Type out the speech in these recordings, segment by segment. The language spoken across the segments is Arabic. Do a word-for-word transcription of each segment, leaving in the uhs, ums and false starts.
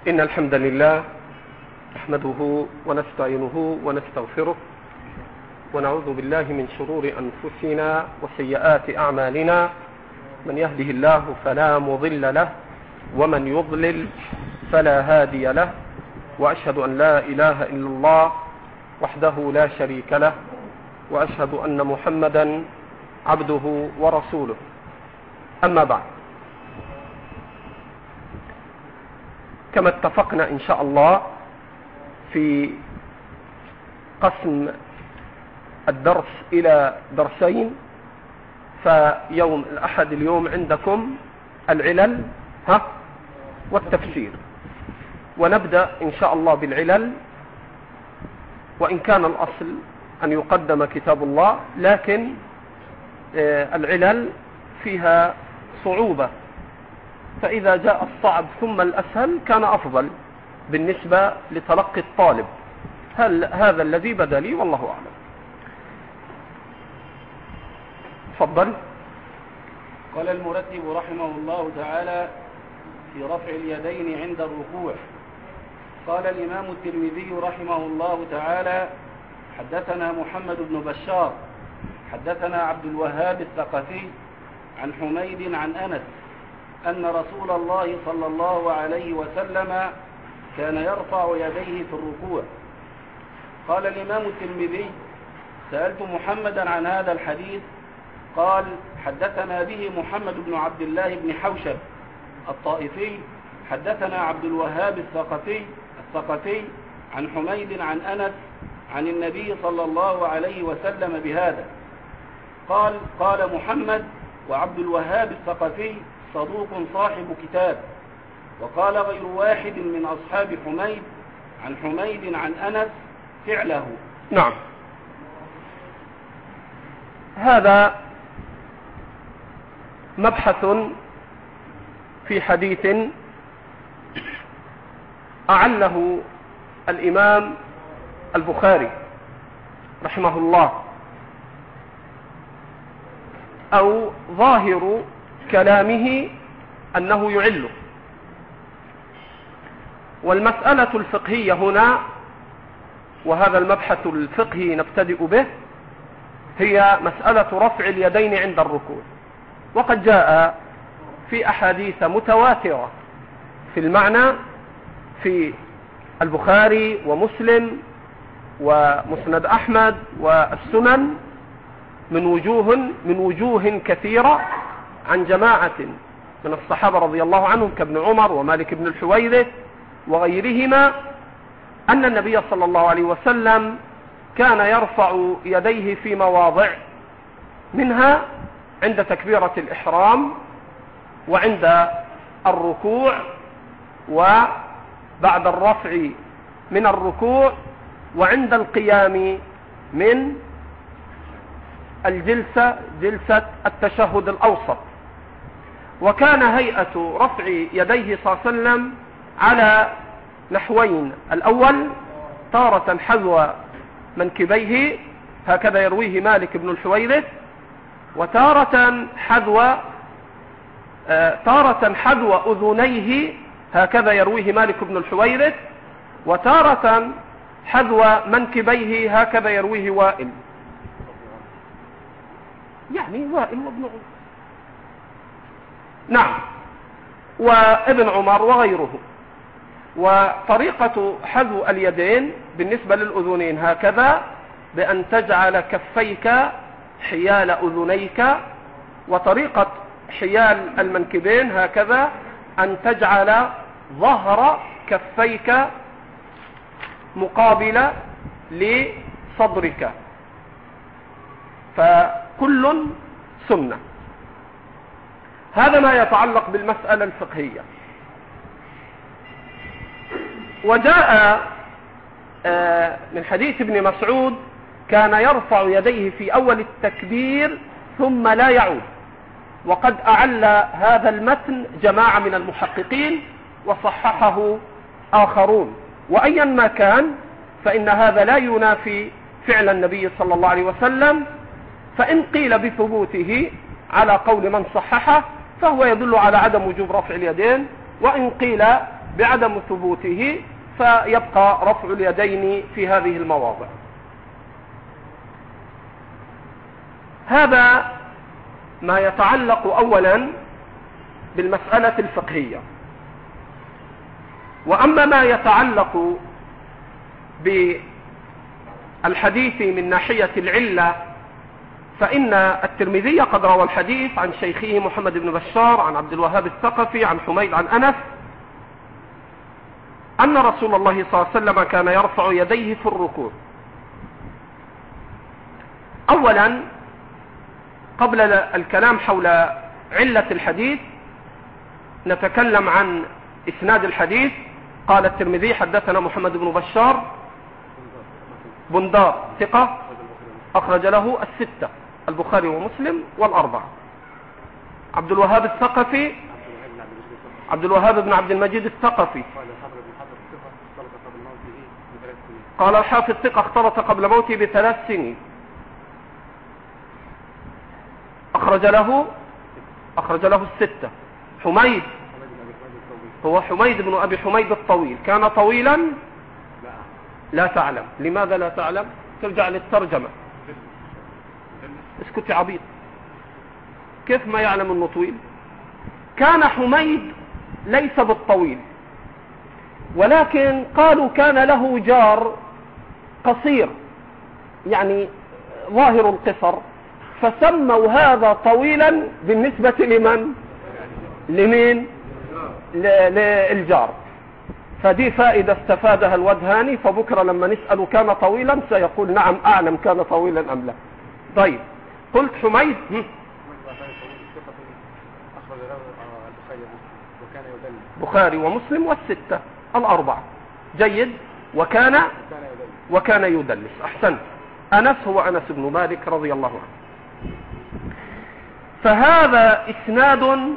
إن الحمد لله نحمده ونستعينه ونستغفره ونعوذ بالله من شرور أنفسنا وسيئات أعمالنا. من يهده الله فلا مضل له ومن يضلل فلا هادي له، وأشهد أن لا إله إلا الله وحده لا شريك له، وأشهد أن محمدا عبده ورسوله. أما بعد، كما اتفقنا إن شاء الله في قسم الدرس إلى درسين، فيوم الأحد اليوم عندكم العلل ها والتفسير، ونبدأ إن شاء الله بالعلل، وإن كان الأصل أن يقدم كتاب الله، لكن العلل فيها صعوبة، فإذا جاء الصعب ثم الأسهل كان أفضل بالنسبة لتلقي الطالب. هل هذا الذي بدا لي والله أعلم. تفضل. قال المرتب رحمه الله تعالى في رفع اليدين عند الركوع. قال الإمام الترمذي رحمه الله تعالى: حدثنا محمد بن بشار حدثنا عبد الوهاب الثقفي عن حميد عن أنس أن رسول الله صلى الله عليه وسلم كان يرفع يديه في الركوع. قال الإمام الترمذي: سألت محمدا عن هذا الحديث، قال: حدثنا به محمد بن عبد الله بن حوشب الطائفي حدثنا عبد الوهاب الثقفي الثقفي عن حميد عن أنس عن النبي صلى الله عليه وسلم بهذا. قال قال محمد وعبد الوهاب الثقفي صدوق صاحب كتاب. وقال غير واحد من أصحاب حميد عن حميد عن أنس فعله. نعم، هذا مبحث في حديث أعله الإمام البخاري رحمه الله، أو ظاهر كلامه أنه يعله. والمسألة الفقهية هنا، وهذا المبحث الفقهي نبتدئ به، هي مسألة رفع اليدين عند الركوع. وقد جاء في أحاديث متواترة في المعنى في البخاري ومسلم ومسند أحمد والسنن من وجوه من وجوه كثيرة عن جماعة من الصحابة رضي الله عنهم كابن عمر ومالك بن الحويرث وغيرهما أن النبي صلى الله عليه وسلم كان يرفع يديه في مواضع، منها عند تكبيرة الإحرام، وعند الركوع، وبعد الرفع من الركوع، وعند القيام من الجلسة جلسة التشهد الأوسط. وكان هيئة رفع يديه صلى الله عليه وسلم على نحوين: الأول تارة حذو منكبيه، هكذا يرويه مالك بن الحويرث، وتارة حذو آه تارة حذو أذنيه، هكذا يرويه مالك بن الحويرث، وتارة حذو منكبيه، هكذا يرويه وائل، يعني وائل وابن عمر، نعم، وابن عمر وغيره. وطريقة حذو اليدين بالنسبة للأذنين هكذا، بأن تجعل كفيك حيال أذنيك، وطريقة حيال المنكبين هكذا أن تجعل ظهر كفيك مقابل لصدرك، فكل سنة. هذا ما يتعلق بالمسألة الفقهية. وجاء من حديث ابن مسعود: كان يرفع يديه في أول التكبير ثم لا يعود. وقد أعل هذا المتن جماعة من المحققين وصححه آخرون. وأيا ما كان، فإن هذا لا ينافي فعل النبي صلى الله عليه وسلم، فإن قيل بثبوته على قول من صححه فهو يدل على عدم وجوب رفع اليدين، وإن قيل بعدم ثبوته، فيبقى رفع اليدين في هذه المواضع. هذا ما يتعلق أولا بالمسألة الفقهية. وأما ما يتعلق بالحديث من ناحية العلة، فإن الترمذي قد روى الحديث عن شيخه محمد بن بشار عن عبد الوهاب الثقفي عن حميد عن أنس أن رسول الله صلى الله عليه وسلم كان يرفع يديه في الركوع. أولا قبل الكلام حول علة الحديث نتكلم عن إسناد الحديث. قال الترمذي حدثنا محمد بن بشار بندار ثقة أخرج له الستة البخاري ومسلم والأربعة. عبد الوهاب الثقفي عبد الوهاب بن عبد المجيد الثقفي قال الحافظ ثقة اختلط قبل موته بثلاث سنين أخرج له أخرج له الستة. حميد هو حميد بن أبي حميد الطويل، كان طويلا؟ لا تعلم. لماذا لا تعلم؟ ترجع للترجمة. اسكت يا عبيط، كيف ما يعلم انه طويل؟ كان حميد ليس بالطويل، ولكن قالوا كان له جار قصير يعني ظاهر القصر، فسموا هذا طويلا بالنسبة لمن؟ لمين؟ للجار. فدي فائدة استفادها الودهاني، فبكرة لما نسأله كان طويلا سيقول نعم أعلم كان طويلا أم لا. طيب قلت حميد بخاري ومسلم والستة الأربعة. جيد. وكان وكان يدلس. أحسن. أنس هو أنس بن مالك رضي الله عنه. فهذا إسناد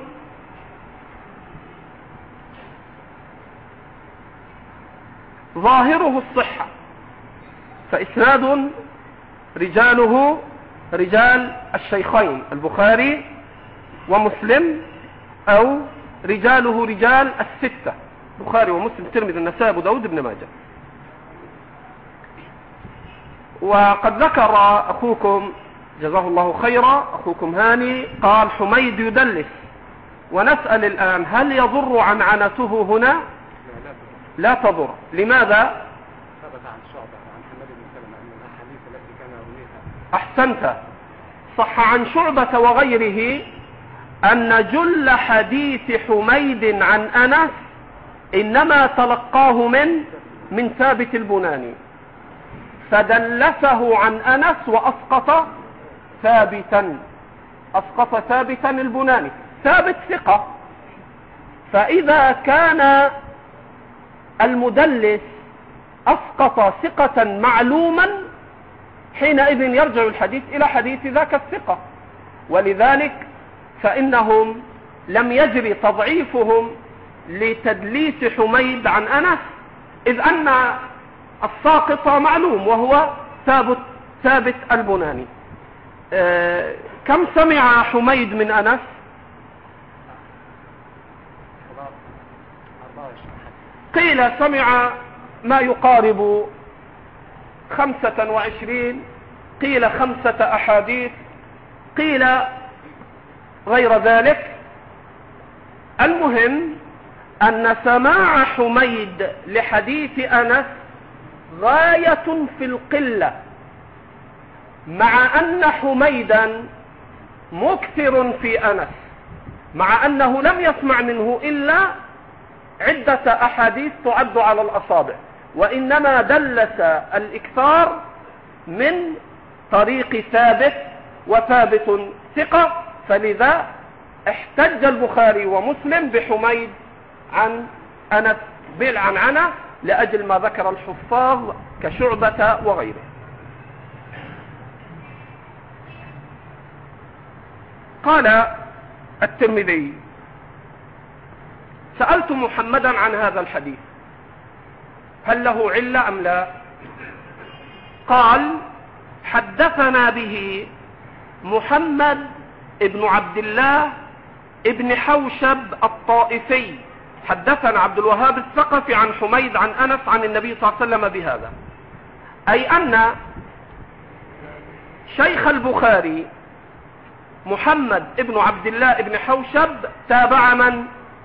ظاهره الصحة، فإسناد رجاله رجال الشيخين البخاري ومسلم، أو رجاله رجال الستة البخاري ومسلم الترمذي النسائي أبو داود بن ماجه. وقد ذكر أخوكم جزاه الله خيرا أخوكم هاني قال حميد يدلس، ونسأل الآن هل يضر عنعنته هنا؟ لا تضر. لماذا؟ ثبت عن شعبة عن حماد بن سلمة أن الأحاديث التي كان يرويها. أحسنت. صح عن شعبة وغيره أن جل حديث حميد عن أنس إنما تلقاه من من ثابت البناني، فدلسه عن أنس وأسقط ثابتا أسقط ثابتا البناني. ثابت ثقة، فإذا كان المدلس أسقط ثقة معلوما حينئذ يرجع الحديث إلى حديث ذاك الثقة. ولذلك فإنهم لم يجري تضعيفهم لتدليس حميد عن أنس، إذ أن الساقط معلوم وهو ثابت ثابت البناني. آه كم سمع حميد من أنس؟ قيل سمع ما يقارب خمسة وعشرين، قيل خمسة أحاديث، قيل غير ذلك. المهم أن سماع حميد لحديث أنس غاية في القلة، مع أن حميدا مكثر في أنس، مع أنه لم يسمع منه إلا عدة أحاديث تعد على الأصابع، وإنما دلس الإكثار من طريق ثابت، وثابت ثقة، فلذا احتج البخاري ومسلم بحميد عن أنس بالعنعنة لأجل ما ذكر الحفاظ كشعبة وغيره. قال الترمذي: سألت محمدا عن هذا الحديث هل له علة أم لا؟ قال: حدثنا به محمد ابن عبد الله ابن حوشب الطائفي حدثنا عبد الوهاب الثقفي عن حميد عن أنس عن النبي صلى الله عليه وسلم بهذا، أي أن شيخ البخاري محمد ابن عبد الله ابن حوشب تابع من؟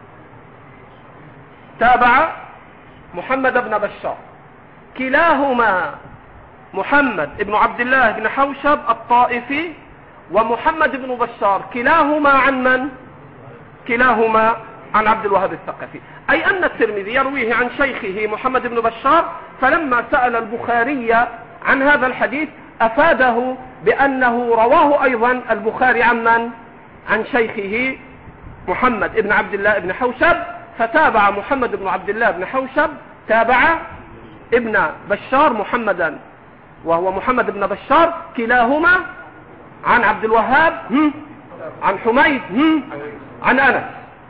تابع محمد بن بشار. كلاهما محمد ابن عبد الله بن حوشب الطائفي ومحمد بن بشار كلاهما عن من؟ كلاهما عن عبد الوهاب الثقفي، أي أن الترمذي يرويه عن شيخه محمد بن بشار، فلما سأل البخاري عن هذا الحديث أفاده بأنه رواه أيضا البخاري عن من؟ عن شيخه محمد بن عبد الله بن حوشب، فتابع محمد بن عبد الله بن حوشب تابع ابن بشار محمدا وهو محمد بن بشار، كلاهما عن عبد الوهاب عن حميد عن أنس.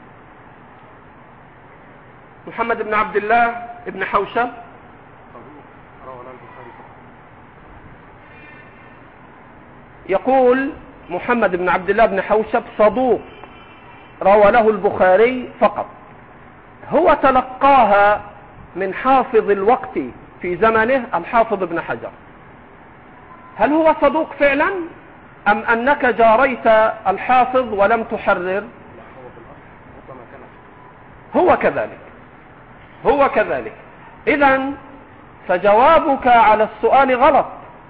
محمد بن عبد الله بن حوشب يقول محمد بن عبد الله بن حوشب صدوق روى له البخاري فقط، هو تلقاها من حافظ الوقت في زمنه الحافظ ابن حجر. هل هو صدوق فعلا أم أنك جاريت الحافظ ولم تحرر؟ هو كذلك هو كذلك إذن فجوابك على السؤال غلط،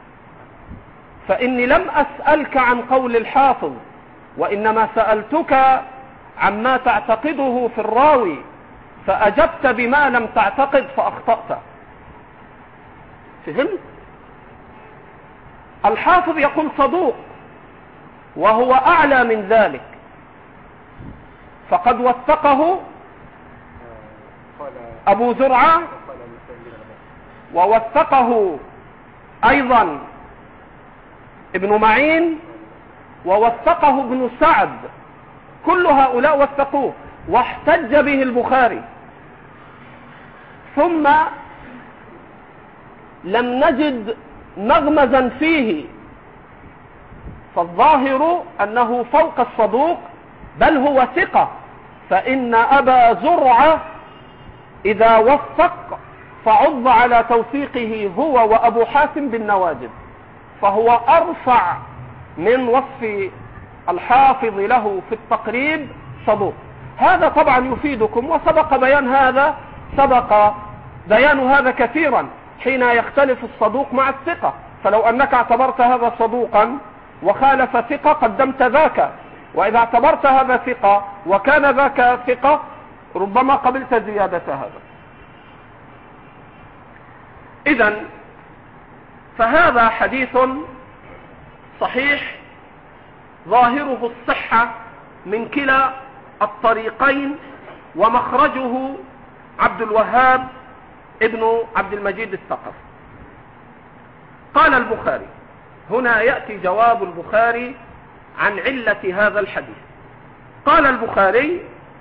فإني لم أسألك عن قول الحافظ، وإنما سألتك عما تعتقده في الراوي، فأجبت بما لم تعتقد فأخطأت. فهمت؟ الحافظ يقول صدوق وهو أعلى من ذلك، فقد وثقه أبو زرعة ووثقه أيضا ابن معين ووثقه ابن سعد، كل هؤلاء وثقوه واحتج به البخاري. ثم لم نجد مغمزا فيه، فالظاهر أنه فوق الصدوق بل هو ثقة، فإن أبا زرعة إذا وثق فعض على توثيقه هو وأبو حاتم بالنواجذ، فهو أرفع من وصف الحافظ له في التقريب صدوق. هذا طبعا يفيدكم، وسبق بيان هذا سبق بيان هذا كثيرا حين يختلف الصدوق مع الثقة، فلو أنك اعتبرت هذا صدوقا وخالف ثقة قدمت ذاك، وإذا اعتبرت هذا ثقة وكان ذاك ثقة ربما قبلت زيادة هذا. إذن فهذا حديث صحيح ظاهره الصحة من كلا الطريقين، ومخرجه عبد الوهاب ابن عبد المجيد الثقفي. قال البخاري، هنا يأتي جواب البخاري عن علة هذا الحديث. قال البخاري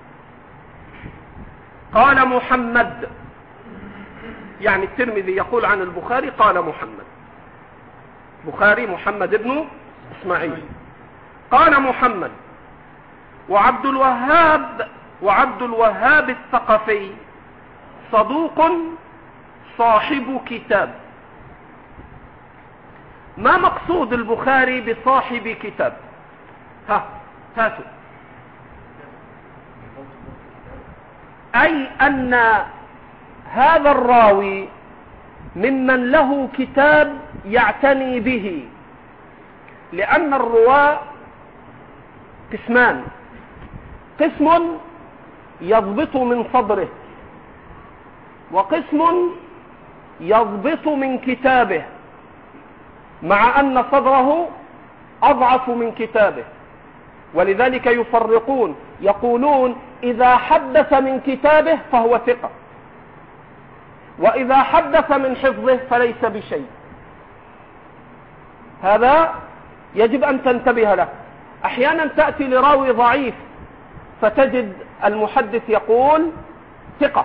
قال محمد، يعني الترمذي يقول عن البخاري قال محمد، بخاري محمد ابن اسماعيل قال محمد، وعبد الوهاب وعبد الوهاب الثقفي صدوق صاحب كتاب. ما مقصود البخاري بصاحب كتاب؟ ها هاتوا. أي أن هذا الراوي ممن له كتاب يعتني به، لأن الرواة قسمان، قسم يضبط من صدره، وقسم يضبط من كتابه، مع أن صدره أضعف من كتابه، ولذلك يفرقون، يقولون إذا حدث من كتابه فهو ثقة، وإذا حدث من حفظه فليس بشيء. هذا يجب أن تنتبه له. أحيانا تأتي لراوي ضعيف فتجد المحدث يقول ثقة،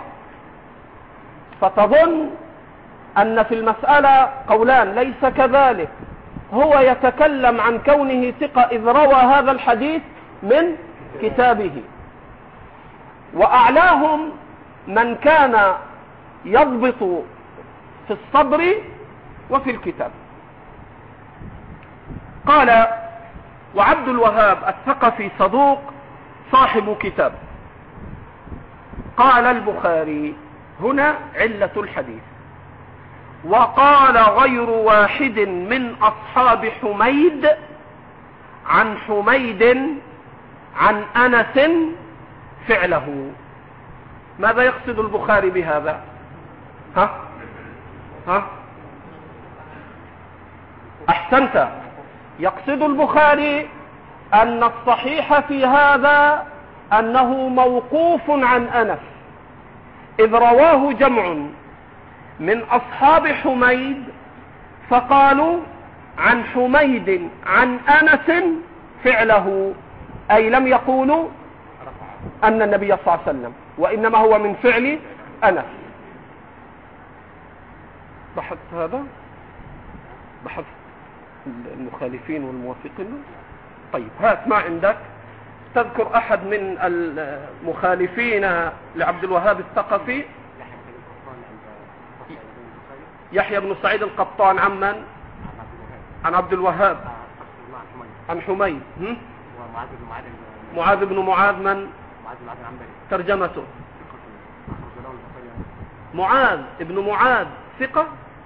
فتظن أن في المسألة قولان، ليس كذلك، هو يتكلم عن كونه ثقة إذ روى هذا الحديث من كتابه. وأعلاهم من كان يضبط في الصبر وفي الكتاب. قال: وعبد الوهاب الثقفي صدوق صاحب كتاب. قال البخاري: هنا علة الحديث. وقال غير واحد من أصحاب حميد عن حميد عن أنس فعله. ماذا يقصد البخاري بهذا؟ ها ها أحسنت. يقصد البخاري أن الصحيح في هذا أنه موقوف عن أنس، إذ رواه جمع من أصحاب حميد فقالوا عن حميد عن أنس فعله، أي لم يقولوا أن النبي صلى الله عليه وسلم، وإنما هو من فعل أنس. بحثت هذا، بحثت المخالفين والموافقين. طيب هات ما عندك، تذكر أحد من المخالفين لعبد الوهاب الثقفي. يحيى بن سعيد القطان عن من؟ عن عبد الوهاب عن حميد. معاذ بن معاذ من؟ ترجمته معاذ ابن معاذ ثقة.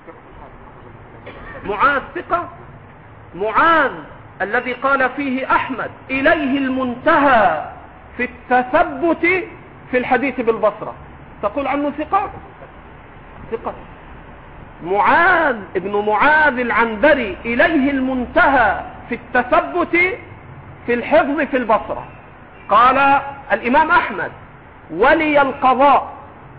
معاذ ثقة. معاذ الذي قال فيه أحمد: إليه المنتهى في التثبت في الحديث بالبصرة، تقول عنه ثقة؟ ثقة. معاذ ابن معاذ العنبري إليه المنتهى في التثبت في الحفظ في البصرة. قال الإمام أحمد: ولي القضاء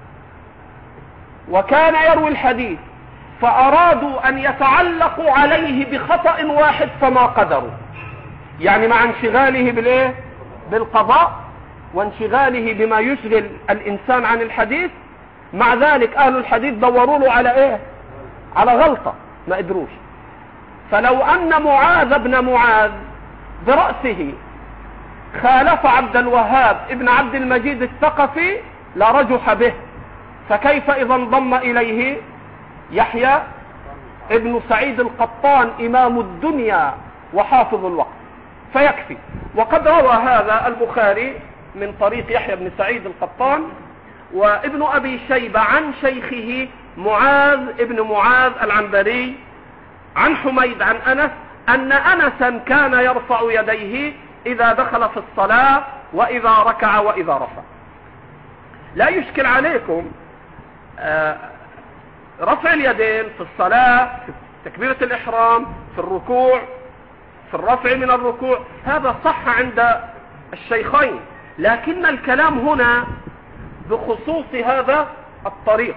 وكان يروي الحديث، فأرادوا أن يتعلقوا عليه بخطأ واحد فما قدروا، يعني مع انشغاله بالإيه؟ بالقضاء وانشغاله بما يشغل الإنسان عن الحديث، مع ذلك أهل الحديث دوروا له على إيه؟ على غلطة ما قدروش. فلو أن معاذ بن معاذ برأسه خالف عبد الوهاب ابن عبد المجيد الثقفي لرجح به، فكيف إذا انضم إليه يحيى ابن سعيد القطان إمام الدنيا وحافظ الوقت؟ فيكفي. وقد روى هذا البخاري من طريق يحيى بن سعيد القطان وابن أبي شيبة عن شيخه معاذ ابن معاذ العنبري عن حميد عن أنس أن أنسا كان يرفع يديه إذا دخل في الصلاة وإذا ركع وإذا رفع. لا يشكل عليكم آه رفع اليدين في الصلاة، في تكبيرة الإحرام، في الركوع، في الرفع من الركوع، هذا صح عند الشيخين، لكن الكلام هنا بخصوص هذا الطريق.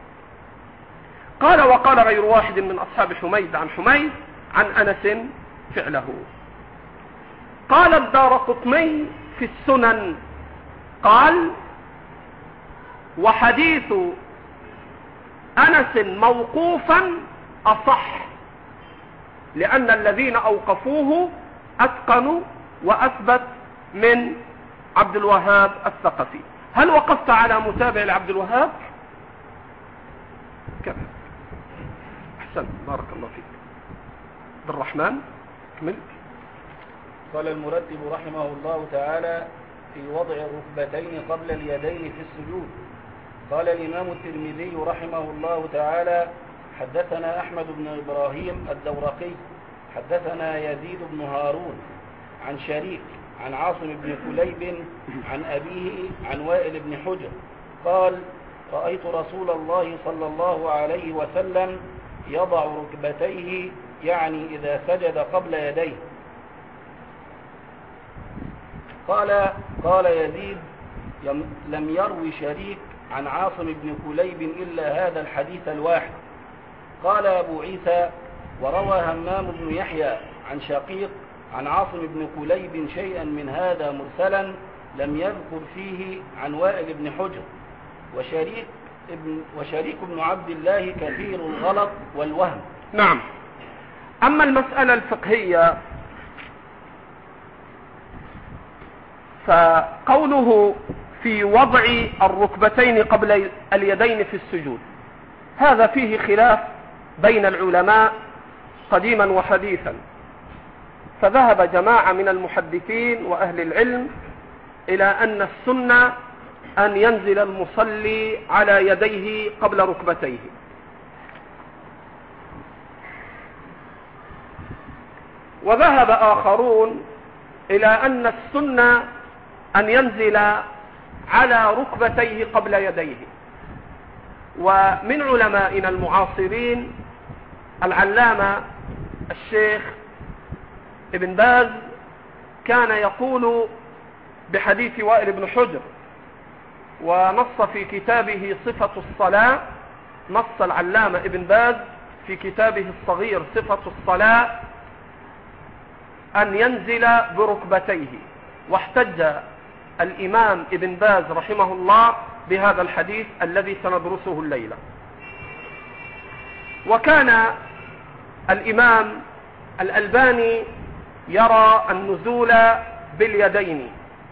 قال: وقال غير واحد من أصحاب حميد عن حميد عن أنس فعله. قال الدارقطني في السنن قال: وحديث أنس موقوفا أصح، لأن الذين أوقفوه أتقنوا وأثبت من عبد الوهاب الثقفي. هل وقفت على متابع لعبد الوهاب؟ كذا. أحسن، بارك الله فيك. عبد الرحمن كمل. قال المرتب رحمه الله تعالى: في وضع الركبتين قبل اليدين في السجود. قال الإمام الترمذي رحمه الله تعالى: حدثنا أحمد بن إبراهيم الدورقي حدثنا يزيد بن هارون عن شريك عن عاصم بن كليب عن أبيه عن وائل بن حجر قال: رأيت رسول الله صلى الله عليه وسلم يضع ركبتيه، يعني إذا سجد قبل يديه. قال قال يزيد: لم يروي شريك عن عاصم بن كليب إلا هذا الحديث الواحد. قال أبو عيسى: وروى همام بن يحيى عن شقيق عن عاصم بن كليب شيئا من هذا مرسلا لم يذكر فيه عن وائل بن حجر. وشريك ابن, وشريك بن عبد الله كثير الغلط والوهم. نعم. أما المسألة الفقهية فقوله في وضع الركبتين قبل اليدين في السجود. هذا فيه خلاف بين العلماء قديما وحديثا، فذهب جماعة من المحدثين وأهل العلم إلى أن السنة أن ينزل المصلي على يديه قبل ركبتيه، وذهب آخرون إلى أن السنة أن ينزل على ركبتيه قبل يديه. ومن علمائنا المعاصرين العلامة الشيخ ابن باز كان يقول بحديث وائل بن حجر، ونص في كتابه صفة الصلاة، نص العلامة ابن باز في كتابه الصغير صفة الصلاة أن ينزل بركبتيه، واحتج الإمام ابن باز رحمه الله بهذا الحديث الذي سندرسه الليلة. وكان الإمام الألباني يرى النزول باليدين،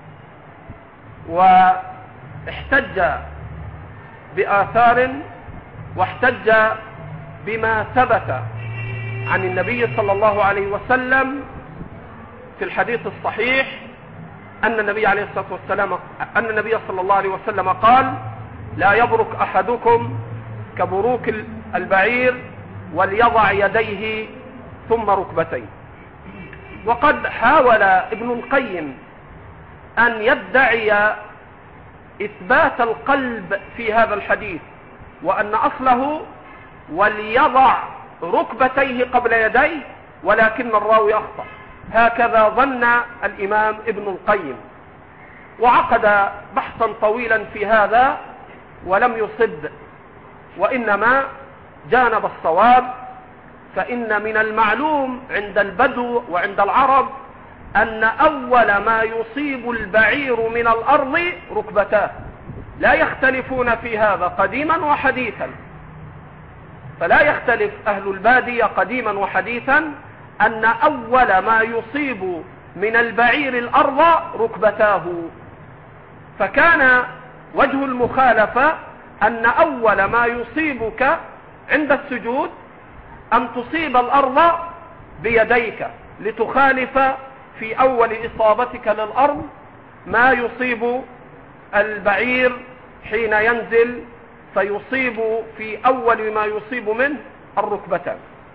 واحتج بآثار واحتج بما ثبت عن النبي صلى الله عليه وسلم في الحديث الصحيح أن النبي عليه الصلاة والسلام أن النبي صلى الله عليه وسلم قال: لا يبرك أحدكم كبروك البعير وليضع يديه ثم ركبتيه. وقد حاول ابن القيم أن يدعي إثبات القلب في هذا الحديث، وأن أصله وليضع ركبتيه قبل يديه، ولكن الراوي أخطأ. هكذا ظن الإمام ابن القيم، وعقد بحثا طويلا في هذا ولم يصب، وإنما جانب الصواب. فإن من المعلوم عند البدو وعند العرب أن أول ما يصيب البعير من الأرض ركبتاه، لا يختلفون في هذا قديما وحديثا. فلا يختلف أهل البادية قديما وحديثا أن أول ما يصيب من البعير الأرض ركبتاه. فكان وجه المخالفة أن أول ما يصيبك عند السجود أن تصيب الأرض بيديك، لتخالف في أول إصابتك للأرض ما يصيب البعير حين ينزل، فيصيب في أول ما يصيب منه الركبتان.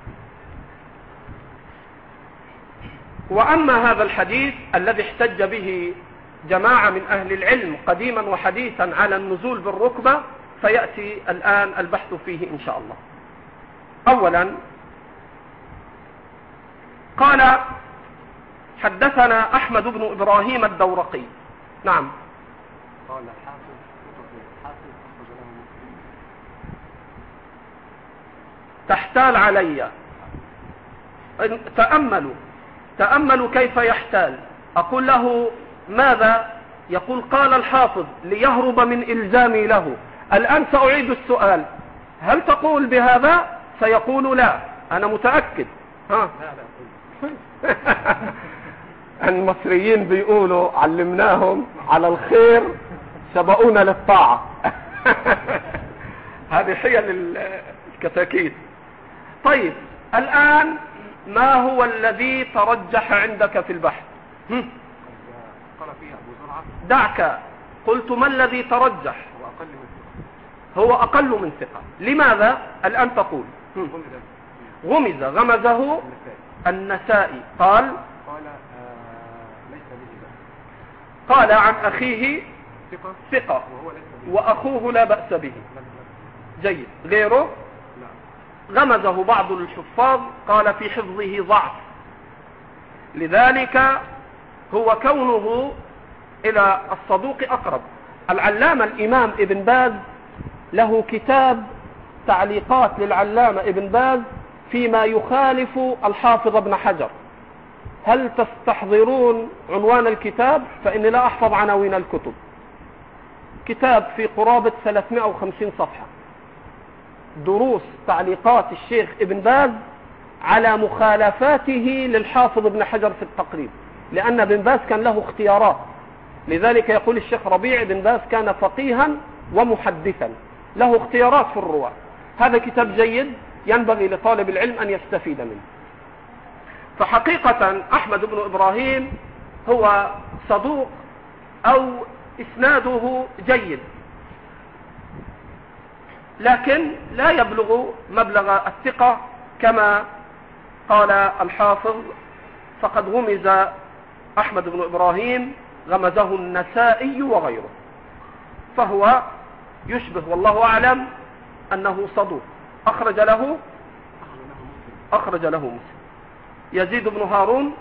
وأما هذا الحديث الذي احتج به جماعة من أهل العلم قديما وحديثا على النزول بالركبة، فيأتي الآن البحث فيه إن شاء الله. أولا قال: حدثنا أحمد بن إبراهيم الدورقي. نعم. قال حافظ حافظ تحتال علي. تأملوا تأملوا كيف يحتال. أقول له ماذا؟ يقول: قال الحافظ ليهرب من إلزامي له. الآن سأعيد السؤال: هل تقول بهذا؟ سيقول لا، أنا متأكد. ها؟ المصريين بيقولوا علمناهم على الخير سبقونا للطاعة. هذه حيل الكتاكيت. طيب، الآن ما هو الذي ترجح عندك في البحث؟ قال فيها أبو زرعة. دعك، قلت ما الذي ترجح؟ هو أقل من ثقة. لماذا؟ الآن تقول غمز غمزه النسائي. قال قال آه ليس به بأس. قال عن أخيه ثقة ثقة وهو ليس به. وأخوه لا بأس به. جيد. غيره غمزه بعض الحفاظ قال في حفظه ضعف، لذلك هو كونه إلى الصدوق أقرب. العلامة الإمام ابن باز له كتاب تعليقات للعلامة ابن باز فيما يخالف الحافظ ابن حجر. هل تستحضرون عنوان الكتاب؟ فإني لا أحفظ عناوين الكتب. كتاب في قرابة ثلاثمائة وخمسين صفحة، دروس تعليقات الشيخ ابن باز على مخالفاته للحافظ ابن حجر في التقريب، لأن ابن باز كان له اختيارات. لذلك يقول الشيخ ربيع بن باز كان فقيها ومحدثا له اختيارات في الرواة. هذا كتاب جيد ينبغي لطالب العلم أن يستفيد منه. فحقيقة أحمد بن إبراهيم هو صدوق أو إسناده جيد، لكن لا يبلغ مبلغ الثقة كما قال الحافظ، فقد غمز أحمد بن إبراهيم غمزه النسائي وغيره، فهو يشبه والله أعلم أنه صدوق. أخرج له أخرج له مسلم. يزيد بن هارون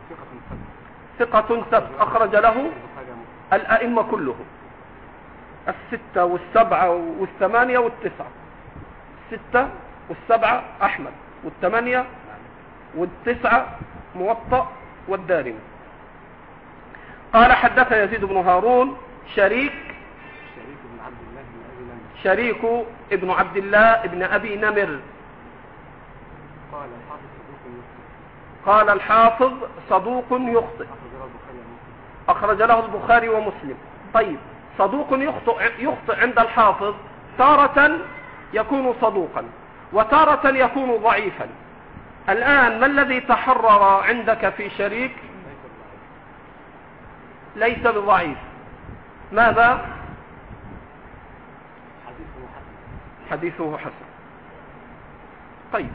ثقة ثبت أخرج له الأئمة كلهم، الستة والسبعة والثمانية والتسعة. الستة والسبعة أحمد، والثمانية والتسعة موطأ والدارمي. قال حدث يزيد بن هارون شريك شريك ابن عبد الله ابن أبي نمر. قال الحافظ صدوق يخطئ، أخرج له البخاري ومسلم. طيب، صدوق يخطئ, يخطئ عند الحافظ تارة يكون صدوقا وتارة يكون ضعيفا. الآن ما الذي تحرر عندك في شريك؟ ليس بضعيف. ماذا؟ حديثه حسن. طيب،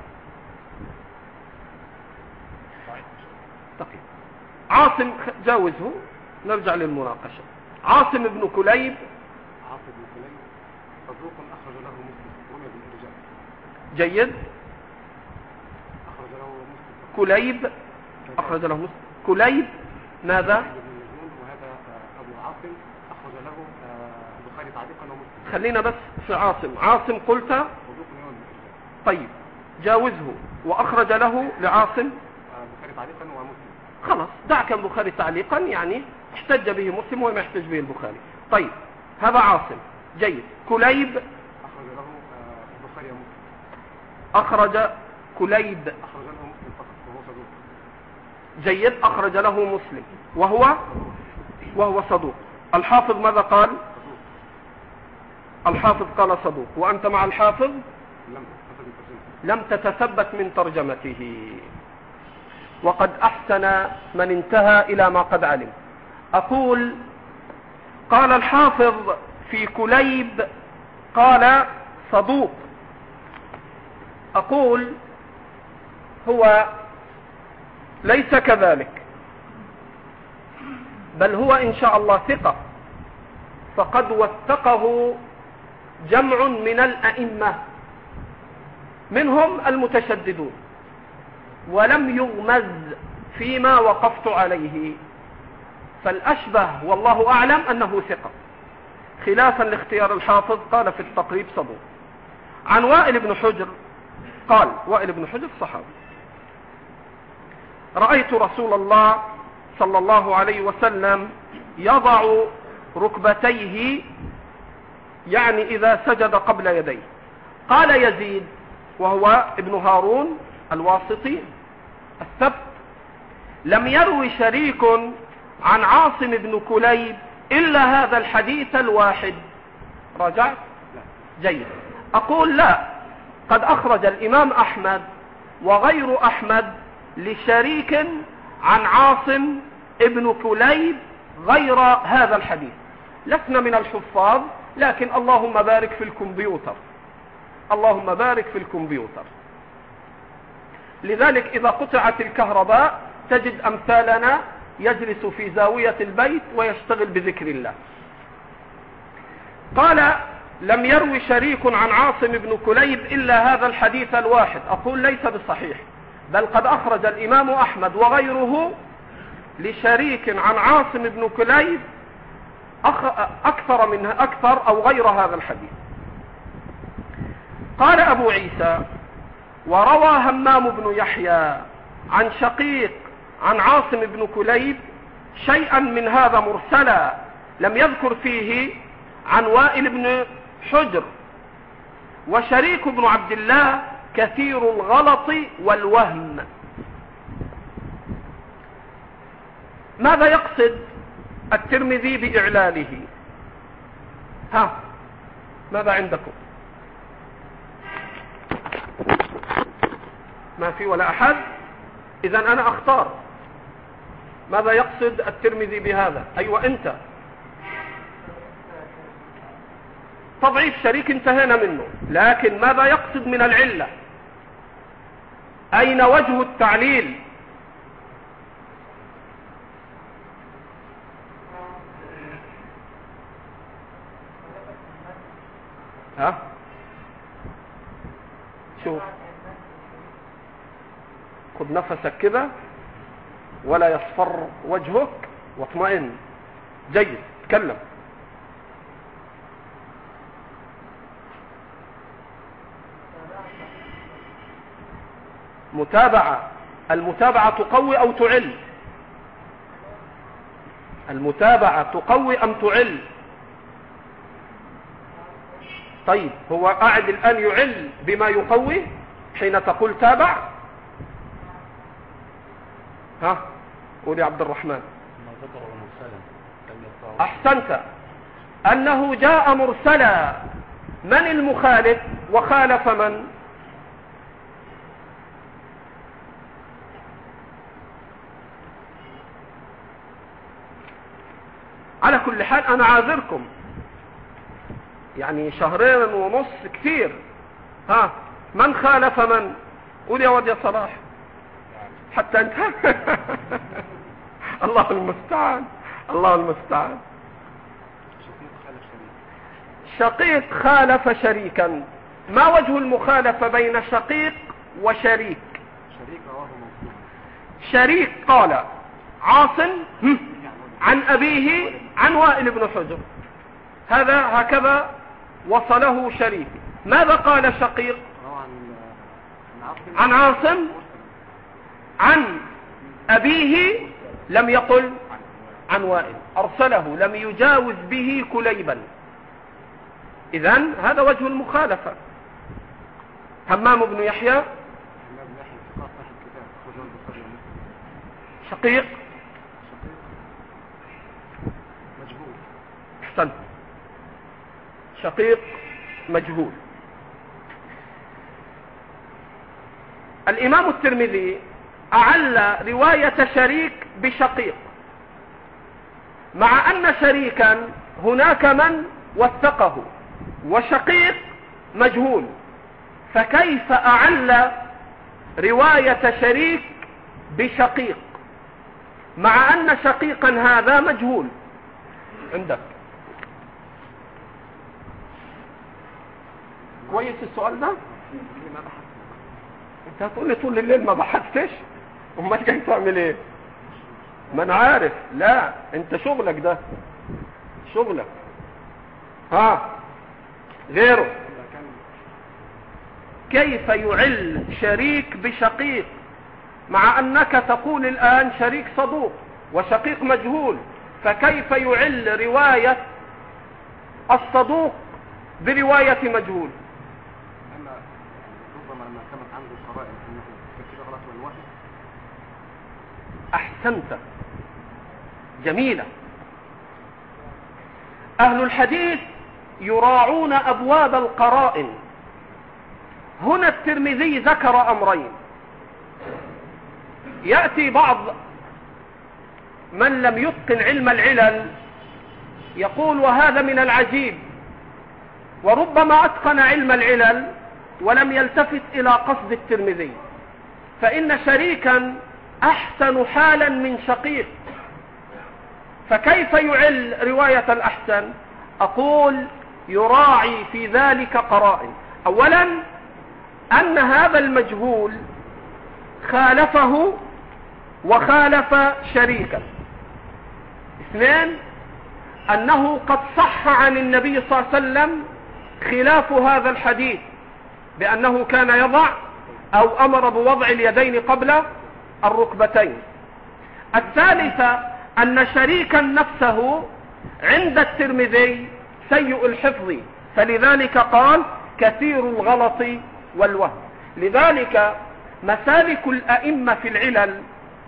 طيب. عاصم جاوزه، نرجع للمناقشة. عاصم بن كليب عاصم بن كليب صدوق أخرج له مسلم وما بالإرجاء. جيد. أخرج له مسلم. كليب أخرج له مسلم. كليب ماذا؟ وهذا أبو عاصم أخرج له البخاري تعليقا ومسلم. خلينا بس في عاصم. عاصم قلت صدوق وما بالإرجاء. طيب، جاوزه. وأخرج له لعاصم البخاري تعليقا ومسلم. خلاص، دعك البخاري تعليقا، يعني احتج به مسلم وما يحتج به البخاري. طيب، هذا عاصم. جيد. كليب أخرج له البخاري ومسلم. أخرج كليب أخرج له مسلم فقط وهو صدوق. جيد. أخرج له مسلم وهو وهو صدوق. الحافظ ماذا قال؟ صدوق. الحافظ قال صدوق، وأنت مع الحافظ لم لم تتثبت من ترجمته، وقد أحسن من انتهى إلى ما قد علم. أقول قال الحافظ في كليب قال صدوق. أقول هو ليس كذلك، بل هو إن شاء الله ثقة، فقد وثقه جمع من الأئمة منهم المتشددون، ولم يغمز فيما وقفت عليه، فالأشبه والله أعلم أنه ثقة، خلافا لاختيار الحافظ قال في التقريب صدوق. عن وائل بن حجر قال، وائل بن حجر صحابي: رأيت رسول الله صلى الله عليه وسلم يضع ركبتيه، يعني إذا سجد قبل يديه. قال يزيد وهو ابن هارون الواسطي الثبت: لم يروي شريك عن عاصم بن كليب إلا هذا الحديث الواحد. رجعت؟ جيد. أقول لا، قد أخرج الإمام أحمد وغير أحمد لشريك عن عاصم ابن كليب غير هذا الحديث. لسنا من الحفاظ، لكن اللهم بارك في الكمبيوتر، اللهم بارك في الكمبيوتر. لذلك إذا قطعت الكهرباء تجد أمثالنا يجلس في زاوية البيت ويشتغل بذكر الله. قال: لم يروي شريك عن عاصم بن كليب إلا هذا الحديث الواحد. أقول ليس بصحيح، بل قد أخرج الإمام أحمد وغيره لشريك عن عاصم بن كليب أكثر منها أكثر أو غير هذا الحديث. قال أبو عيسى: وروى همام بن يحيى عن شقيق عن عاصم بن كليب شيئا من هذا مرسلا، لم يذكر فيه عن وائل بن حجر. وشريك بن عبد الله كثير الغلط والوهم. ماذا يقصد الترمذي بإعلاله. ها ماذا عندكم؟ ما في ولا أحد؟ إذن أنا أختار. ماذا يقصد الترمذي بهذا؟ أيوة أنت. تضعيف شريك انتهينا منه، لكن ماذا يقصد من العلة؟ أين وجه التعليل؟ ها شوف، خذ نفسك كده ولا يصفر وجهك واطمئن. جيد، تكلم. متابعة. المتابعة تقوي أو تعل؟ المتابعة تقوي أم تعل؟ طيب هو قاعد الآن يعل بما يقوي حين تقول تابع؟ ها قول يا عبد الرحمن. أحسنت، أنه جاء مرسلا. من المخالف وخالف من؟ على كل حال أنا عاذركم، يعني شهرين ونص كثير. ها من خالف من؟ قول يا واد يا صلاح حتى انت. الله المستعان، الله المستعان. شقيق خالف شريكا. ما وجه المخالفة بين شقيق وشريك؟ شريك قال عاصم عن أبيه عن وائل بن حجر، هذا هكذا وصله شريك. ماذا قال شقيق؟ عن عاصم عن أبيه، لم يقل عن وائل، أرسله، لم يجاوز به كليبا. إذن هذا وجه المخالفة. همام بن يحيى شقيق احسنت، شقيق مجهول. الإمام الترمذي أعل رواية شريك بشقيق، مع أن شريكا هناك من وثقه وشقيق مجهول، فكيف أعل رواية شريك بشقيق مع أن شقيقا هذا مجهول؟ عندك كويس السؤال ده؟ انت هتقول لي طول الليل ما بحثتش، امال جاي تعمل ايه؟ ما انا عارف. لا انت شغلك ده شغلك. ها غيره. كيف يعل شريك بشقيق مع انك تقول الان شريك صدوق وشقيق مجهول؟ فكيف يعل رواية الصدوق برواية مجهول؟ أحسنت، جميلة. أهل الحديث يراعون أبواب القرائن. هنا الترمذي ذكر أمرين. يأتي بعض من لم يتقن علم العلل يقول وهذا من العجيب، وربما أتقن علم العلل ولم يلتفت إلى قصد الترمذي، فإن شريكا أحسن حالا من شقيق، فكيف يعل رواية الأحسن؟ أقول يراعي في ذلك قرائن. أولا أن هذا المجهول خالفه وخالف شريكا. اثنين أنه قد صح عن النبي صلى الله عليه وسلم خلاف هذا الحديث بأنه كان يضع أو أمر بوضع اليدين قبل الركبتين. الثالثة أن شريكا نفسه عند الترمذي سيء الحفظ، فلذلك قال كثير الغلط والوهم. لذلك مسالك الأئمة في العلل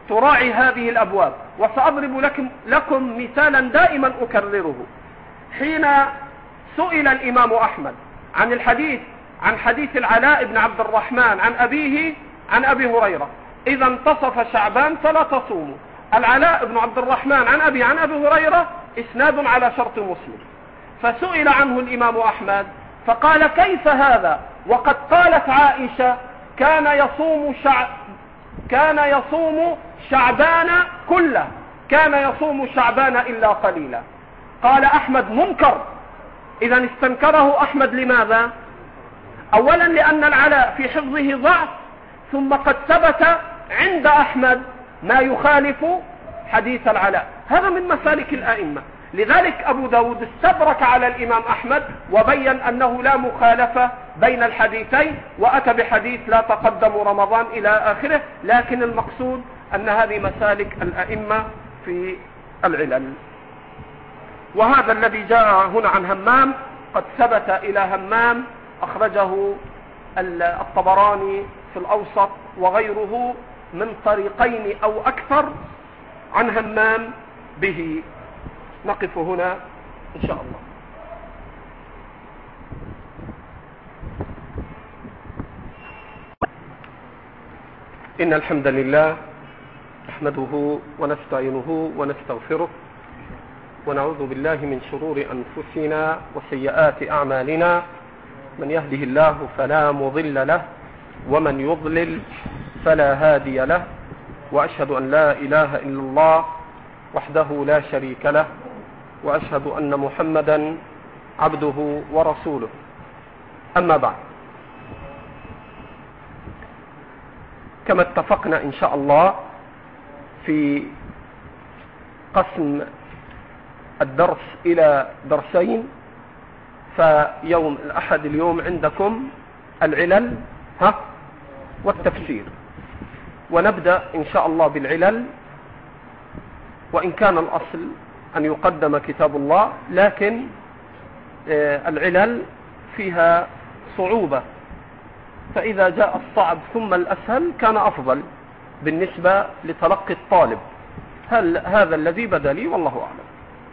تراعي هذه الأبواب. وسأضرب لكم, لكم مثالا دائما أكرره. حين سئل الإمام أحمد عن الحديث عن حديث العلاء بن عبد الرحمن عن أبيه عن أبي هريرة: إذا انتصف شعبان فلا تصوموا. العلاء بن عبد الرحمن عن أبي عن أبي هريرة إسناد على شرط مسلم. فسئل عنه الإمام أحمد فقال: كيف هذا وقد قالت عائشة كان يصوم شع... كان يصوم شعبان كله، كان يصوم شعبان إلا قليلا. قال أحمد: منكر. إذا استنكره أحمد لماذا؟ أولا لأن العلاء في حفظه ضعف، ثم قد ثبت عند أحمد ما يخالف حديث العلاء. هذا من مسالك الأئمة. لذلك أبو داود استدرك على الإمام أحمد وبين أنه لا مخالفة بين الحديثين، وأتى بحديث لا تقدم رمضان إلى آخره. لكن المقصود أن هذه مسالك الأئمة في العلل. وهذا الذي جاء هنا عن همام قد ثبت إلى همام، أخرجه الطبراني في الأوسط وغيره من طريقين أو أكثر عن همام به. نقف هنا إن شاء الله. إن الحمد لله نحمده ونستعينه ونستغفره، ونعوذ بالله من شرور أنفسنا وسيئات أعمالنا. من يهده الله فلا مضل له، ومن يضلل فلا هادي له. وأشهد أن لا إله إلا الله وحده لا شريك له، وأشهد أن محمدا عبده ورسوله. أما بعد، كما اتفقنا إن شاء الله في قسم الدرس إلى درسين، فيوم الأحد اليوم عندكم العلل ها والتفسير، ونبدأ إن شاء الله بالعلل. وإن كان الأصل أن يقدم كتاب الله، لكن العلل فيها صعوبة، فإذا جاء الصعب ثم الأسهل كان أفضل بالنسبة لتلقي الطالب. هل هذا الذي بدا لي والله أعلم.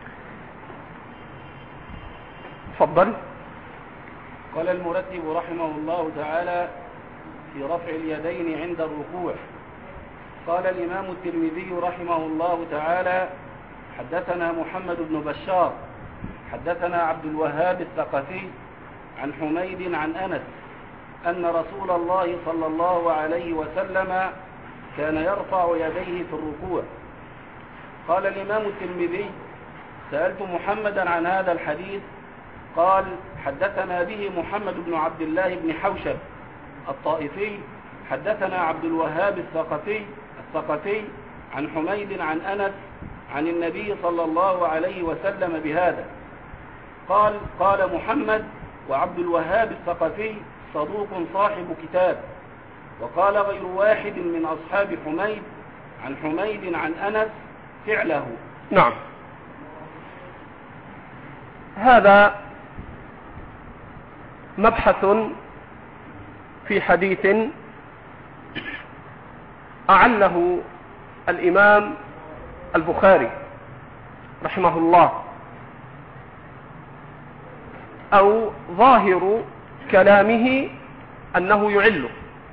تفضل. قال المرتب رحمه الله تعالى في رفع اليدين عند الركوع: قال الإمام الترمذي رحمه الله تعالى: حدثنا محمد بن بشار حدثنا عبد الوهاب الثقفي عن حميد عن أنس أن رسول الله صلى الله عليه وسلم كان يرفع يديه في الركوع. قال الإمام الترمذي: سألت محمدا عن هذا الحديث، قال: حدثنا به محمد بن عبد الله بن حوشب الطائفي حدثنا عبد الوهاب الثقفي الثقفي عن حميد عن أنس عن النبي صلى الله عليه وسلم بهذا. قال قال محمد: وعبد الوهاب الثقفي صدوق صاحب كتاب. وقال غير واحد من أصحاب حميد عن حميد عن أنس فعله. نعم، هذا مبحث في حديث أعله الإمام البخاري رحمه الله، أو ظاهر كلامه أنه يعله.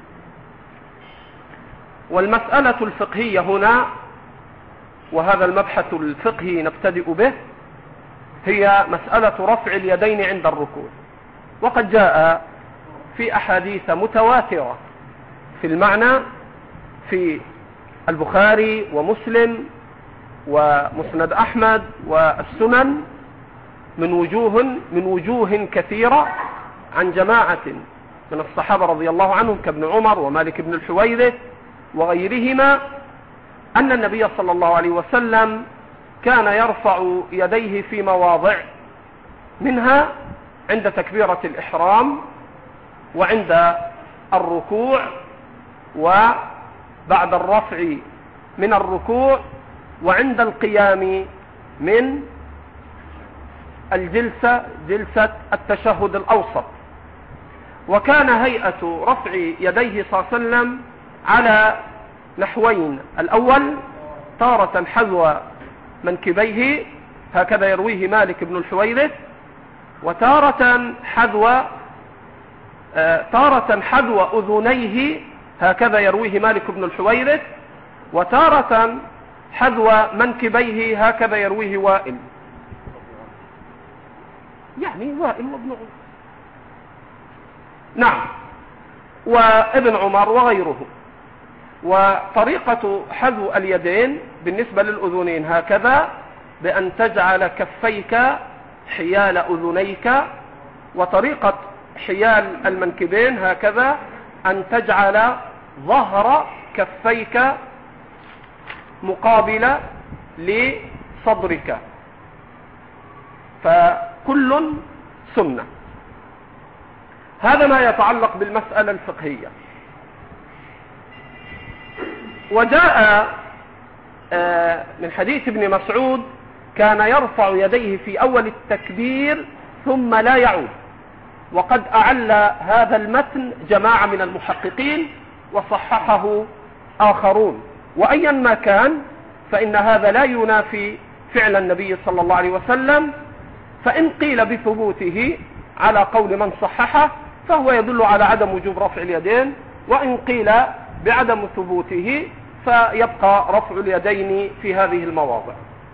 والمسألة الفقهية هنا، وهذا المبحث الفقهي نبتدئ به، هي مسألة رفع اليدين عند الركوع. وقد جاء في أحاديث متواترة في المعنى في البخاري ومسلم ومسند أحمد والسنن من وجوه من وجوه كثيرة عن جماعة من الصحابة رضي الله عنهم كابن عمر ومالك بن الحويرث وغيرهما، أن النبي صلى الله عليه وسلم كان يرفع يديه في مواضع، منها عند تكبيرة الإحرام، وعند الركوع، وبعد الرفع من الركوع، وعند القيام من الجلسة جلسة التشهد الأوسط. وكان هيئة رفع يديه صلى الله عليه وسلم على نحوين. الأول تارة حذو منكبيه هكذا يرويه مالك بن الحويرث، وتارة حذو آه تارة حذو أذنيه هكذا يرويه مالك بن الحويرث، وتارة حذو منكبيه هكذا يرويه وائل، يعني وائل وابن عمر، نعم، وابن عمر وغيره. وطريقة حذو اليدين بالنسبة للأذنين هكذا بأن تجعل كفيك حيال أذنيك، وطريقة حيال المنكبين هكذا أن تجعل ظهر كفيك مقابل لصدرك، فكل سنة. هذا ما يتعلق بالمسألة الفقهية. وجاء من حديث ابن مسعود كان يرفع يديه في أول التكبير ثم لا يعود، وقد أعل هذا المتن جماعة من المحققين وصححه آخرون. وأيا ما كان فإن هذا لا ينافي فعل النبي صلى الله عليه وسلم، فإن قيل بثبوته على قول من صححه فهو يدل على عدم وجوب رفع اليدين، وإن قيل بعدم ثبوته فيبقى رفع اليدين في هذه المواضع.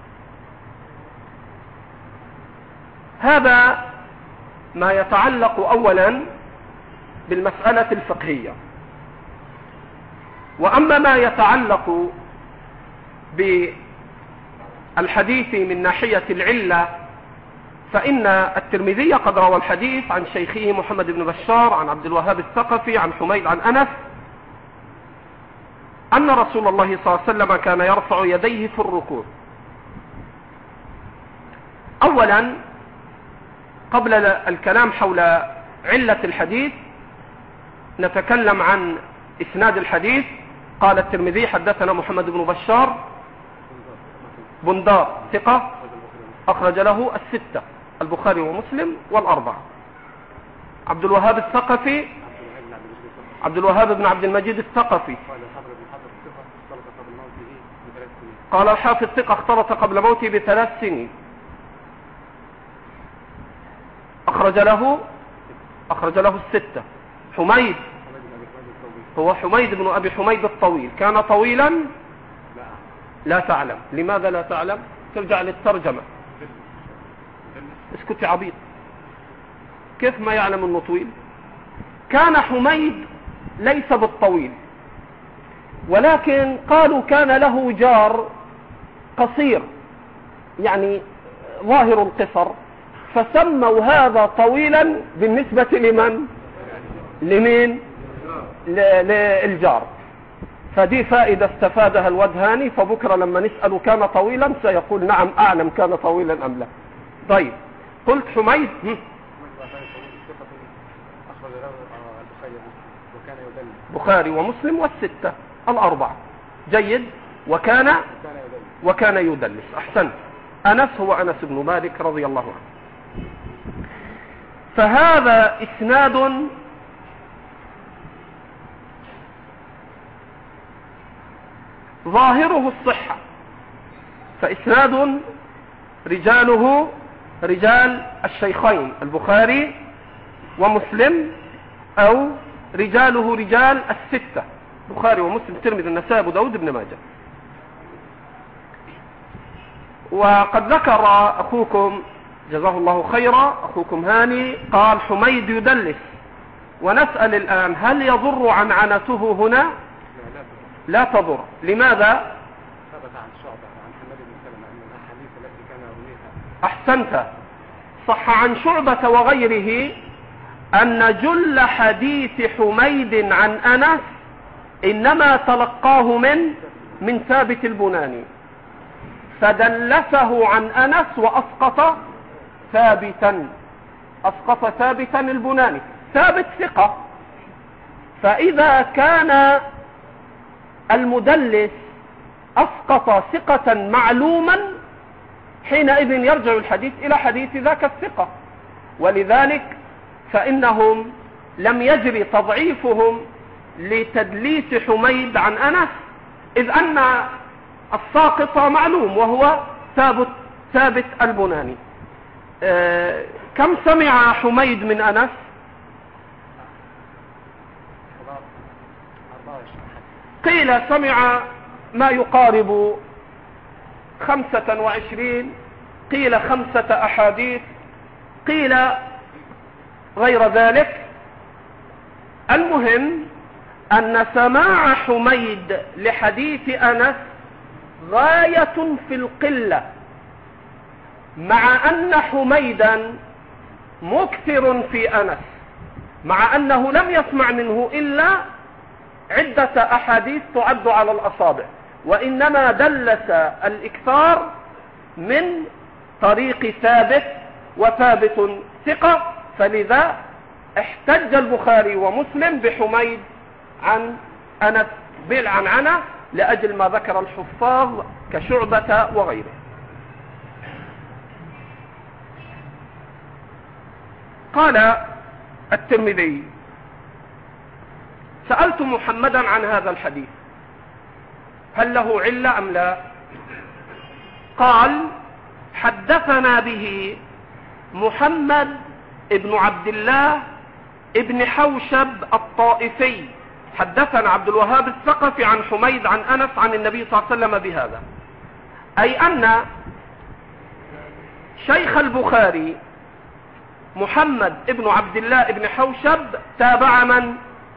هذا ما يتعلق أولا بالمسألة الفقهية. وأما ما يتعلق بالحديث من ناحية العلة فإن الترمذي قد روى الحديث عن شيخه محمد بن بشار عن عبد الوهاب الثقفي عن حميد عن أنس أن رسول الله صلى الله عليه وسلم كان يرفع يديه في الركوع. أولا قبل الكلام حول علة الحديث نتكلم عن إسناد الحديث. قال الترمذي حدثنا محمد بن بشار بندار ثقة أخرج له الستة البخاري ومسلم والأربعة. عبد الوهاب الثقفي عبد الوهاب بن عبد المجيد الثقفي قال الحافظ ثقة اختلط قبل موته بثلاث سنين أخرج له أخرج له الستة. حميد هو حميد بن أبي حميد الطويل، كان طويلا؟ لا تعلم. لماذا لا تعلم؟ ترجع للترجمة. اسكت يا عبيط، كيف ما يعلم انه طويل؟ كان حميد ليس بالطويل، ولكن قالوا كان له جار قصير يعني ظاهر القصر، فسموا هذا طويلا بالنسبة لمن؟ لمين؟ للجار. فدي فائدة استفادها الودهاني، فبكرة لما نسأله كان طويلا سيقول نعم أعلم كان طويلا أم لا. طيب قلت حميد بخاري ومسلم والستة الأربعة. جيد. وكان وكان يدلس. أحسنت. أنس هو أنس بن مالك رضي الله عنه. فهذا إسناد ظاهره الصحة، فإسناد رجاله رجال الشيخين البخاري ومسلم، أو رجاله رجال الستة البخاري ومسلم الترمذي النسائي أبو داود بن ماجه. وقد ذكر أخوكم جزاه الله خيرا أخوكم هاني قال حميد يدلس، ونسأل الآن هل يضر عنعنته هنا؟ لا تضر. لماذا؟ ثبت عن شعبة عن حماد بن سلمة أن الأحاديث التي كان يرويها. أحسنت. صح عن شعبة وغيره أن جل حديث حميد عن أنس إنما تلقاه من من ثابت البناني، فدلسه عن أنس وأسقط ثابتا أسقط ثابتا البناني. ثابت ثقة، فإذا كان المدلس أسقط ثقة معلوما حينئذ يرجع الحديث إلى حديث ذاك الثقة. ولذلك فإنهم لم يجري تضعيفهم لتدليس حميد عن أنس إذ أن الساقط معلوم وهو ثابت ثابت البناني. آه كم سمع حميد من أنس؟ قيل سمع ما يقارب خمسة وعشرين، قيل خمسة أحاديث، قيل غير ذلك. المهم أن سماع حميد لحديث أنس غاية في القلة، مع أن حميدا مكثر في أنس، مع أنه لم يسمع منه إلا عدة أحاديث تعد على الأصابع، وإنما دلس الإكثار من طريق ثابت، وثابت ثقة، فلذا احتج البخاري ومسلم بحميد عن أنس بالعنعنة لأجل ما ذكر الحفاظ كشعبة وغيره. قال الترمذي: سألت محمدا عن هذا الحديث هل له علة أم لا؟ قال: حدثنا به محمد ابن عبد الله ابن حوشب الطائفي، حدثنا عبد الوهاب الثقفي عن حميد عن أنس عن النبي صلى الله عليه وسلم بهذا، أي أن شيخ البخاري محمد ابن عبد الله ابن حوشب تابع من؟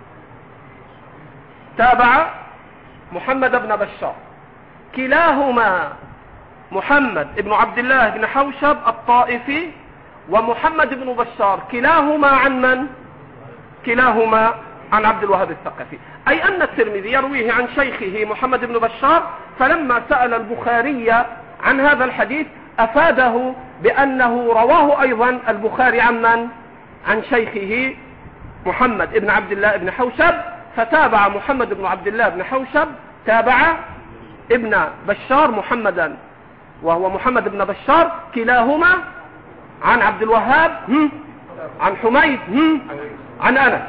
تابع محمد بن بشار. كلاهما محمد ابن عبد الله ابن حوشب الطائفي ومحمد بن بشار كلاهما عن من؟ كلاهما عن عبد الوهاب الثقفي، أي أن الترمذي يرويه عن شيخه محمد بن بشار، فلما سأل البخاري عن هذا الحديث أفاده بأنه رواه أيضا البخاري عن من؟ عن شيخه محمد ابن عبد الله ابن حوشب، فتابع محمد بن عبد الله ابن حوشب تابع ابن بشار محمدا وهو محمد بن بشار، كلاهما عن عبد الوهاب عن حميد عن أنس.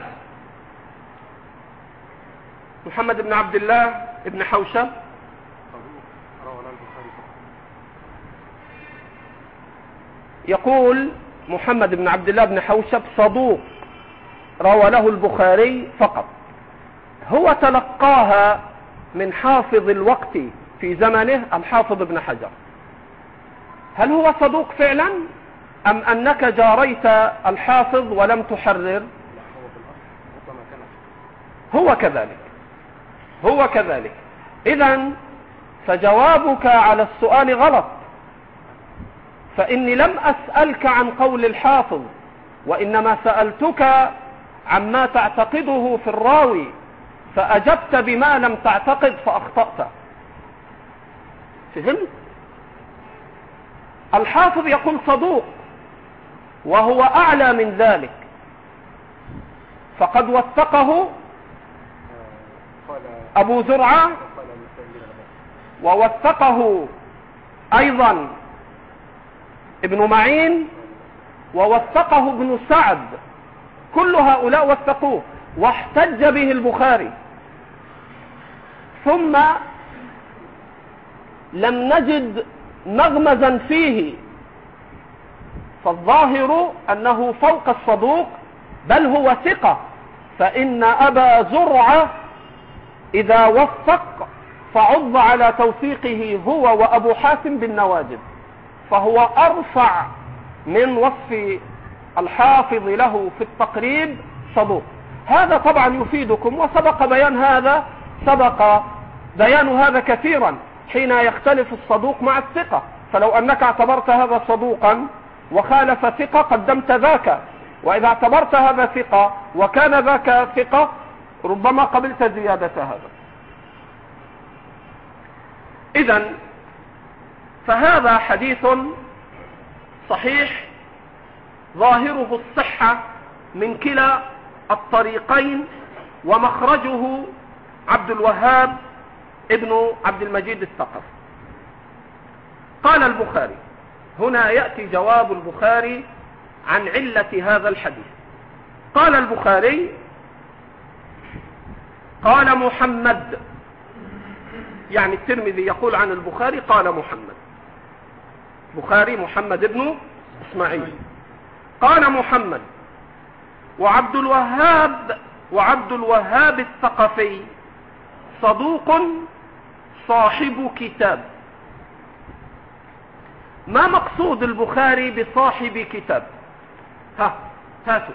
محمد بن عبد الله ابن حوشب يقول محمد بن عبد الله بن حوشب صدوق روى له البخاري فقط، هو تلقاها من حافظ الوقت في زمنه الحافظ ابن حجر. هل هو صدوق فعلا أم أنك جاريت الحافظ ولم تحرر؟ هو كذلك هو كذلك إذن فجوابك على السؤال غلط، فإني لم أسألك عن قول الحافظ، وإنما سألتك عما تعتقده في الراوي، فأجبت بما لم تعتقد فأخطأت. فهمت؟ الحافظ يقول صدوق وهو أعلى من ذلك، فقد وثقه أبو زرعة ووثقه أيضا ابن معين ووثقه ابن سعد، كل هؤلاء وثقوه واحتج به البخاري. ثم لم نجد مغمزا فيه، فالظاهر أنه فوق الصدوق بل هو ثقة، فإن أبا زرعة إذا وثق فعض على توثيقه هو وأبو حاتم بالنواجذ، فهو أرفع من وصف الحافظ له في التقريب صدوق. هذا طبعا يفيدكم، وسبق بيان هذا سبق بيان هذا كثيرا حين يختلف الصدوق مع الثقة، فلو أنك اعتبرت هذا صدوقا وخالف ثقة قدمت ذاك، وإذا اعتبرت هذا ثقة وكان ذاك ثقة ربما قبلت زيادة هذا. إذن فهذا حديث صحيح ظاهره الصحة من كلا الطريقين، ومخرجه عبد الوهاب ابن عبد المجيد الثقفي. قال البخاري، هنا يأتي جواب البخاري عن علة هذا الحديث. قال البخاري: قال محمد يعني الترمذي يقول عن البخاري قال محمد، بخاري محمد بن إسماعيل قال محمد. وعبد الوهاب وعبد الوهاب الثقفي صدوق صاحب كتاب. ما مقصود البخاري بصاحب كتاب؟ ها هاتوا.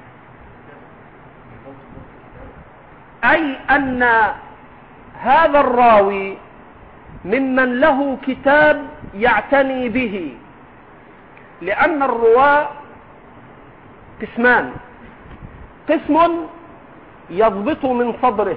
أي أن هذا الراوي ممن له كتاب يعتني به، لأن الرواة قسمان: قسم يضبط من صدره،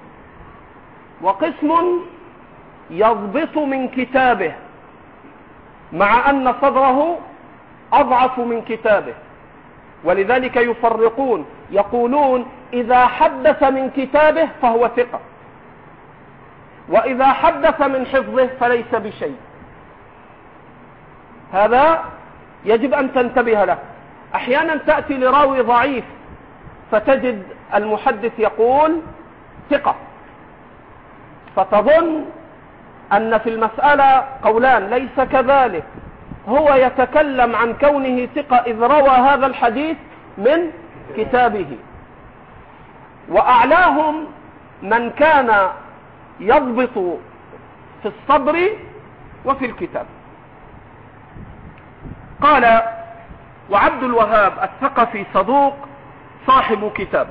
وقسم يضبط من كتابه، مع أن صدره أضعف من كتابه. ولذلك يفرقون، يقولون إذا حدث من كتابه فهو ثقة، وإذا حدث من حفظه فليس بشيء. هذا يجب أن تنتبه له. أحيانا تأتي لراوي ضعيف فتجد المحدث يقول ثقة، فتظن أن في المسألة قولان، ليس كذلك. هو يتكلم عن كونه ثقة إذ روى هذا الحديث من كتابه. وأعلاهم من كان يضبط في الصدر وفي الكتاب. قال: وعبد الوهاب الثقفي صدوق صاحب كتاب.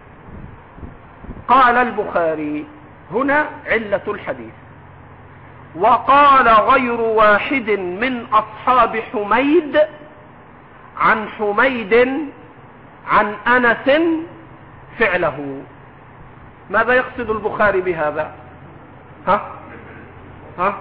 قال البخاري: هنا علة الحديث. وقال غير واحد من أصحاب حميد عن حميد عن أنس فعله. ماذا يقصد البخاري بهذا؟ ها ها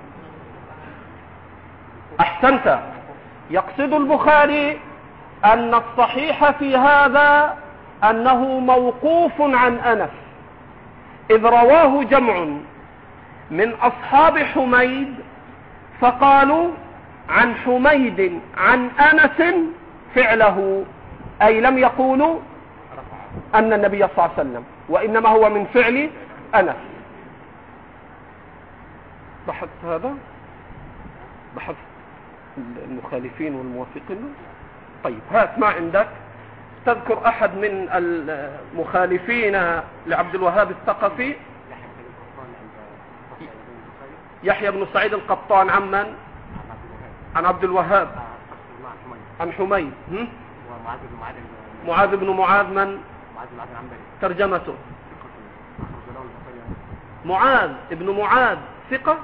أحسنت. يقصد البخاري أن الصحيح في هذا أنه موقوف عن أنس، إذ رواه جمع من أصحاب حميد فقالوا عن حميد عن أنس فعله، أي لم يقولوا أن النبي صلى الله عليه وسلم، وإنما هو من فعل أنس. بحثت هذا، بحث المخالفين والموافقين. طيب هات ما عندك، تذكر أحد من المخالفين لعبد الوهاب الثقفي. يحيى بن سعيد القطان عن من؟ عن عبد الوهاب عن حميد. معاذ بن معاذ من؟ ترجمته معاذ ابن معاذ ثقة.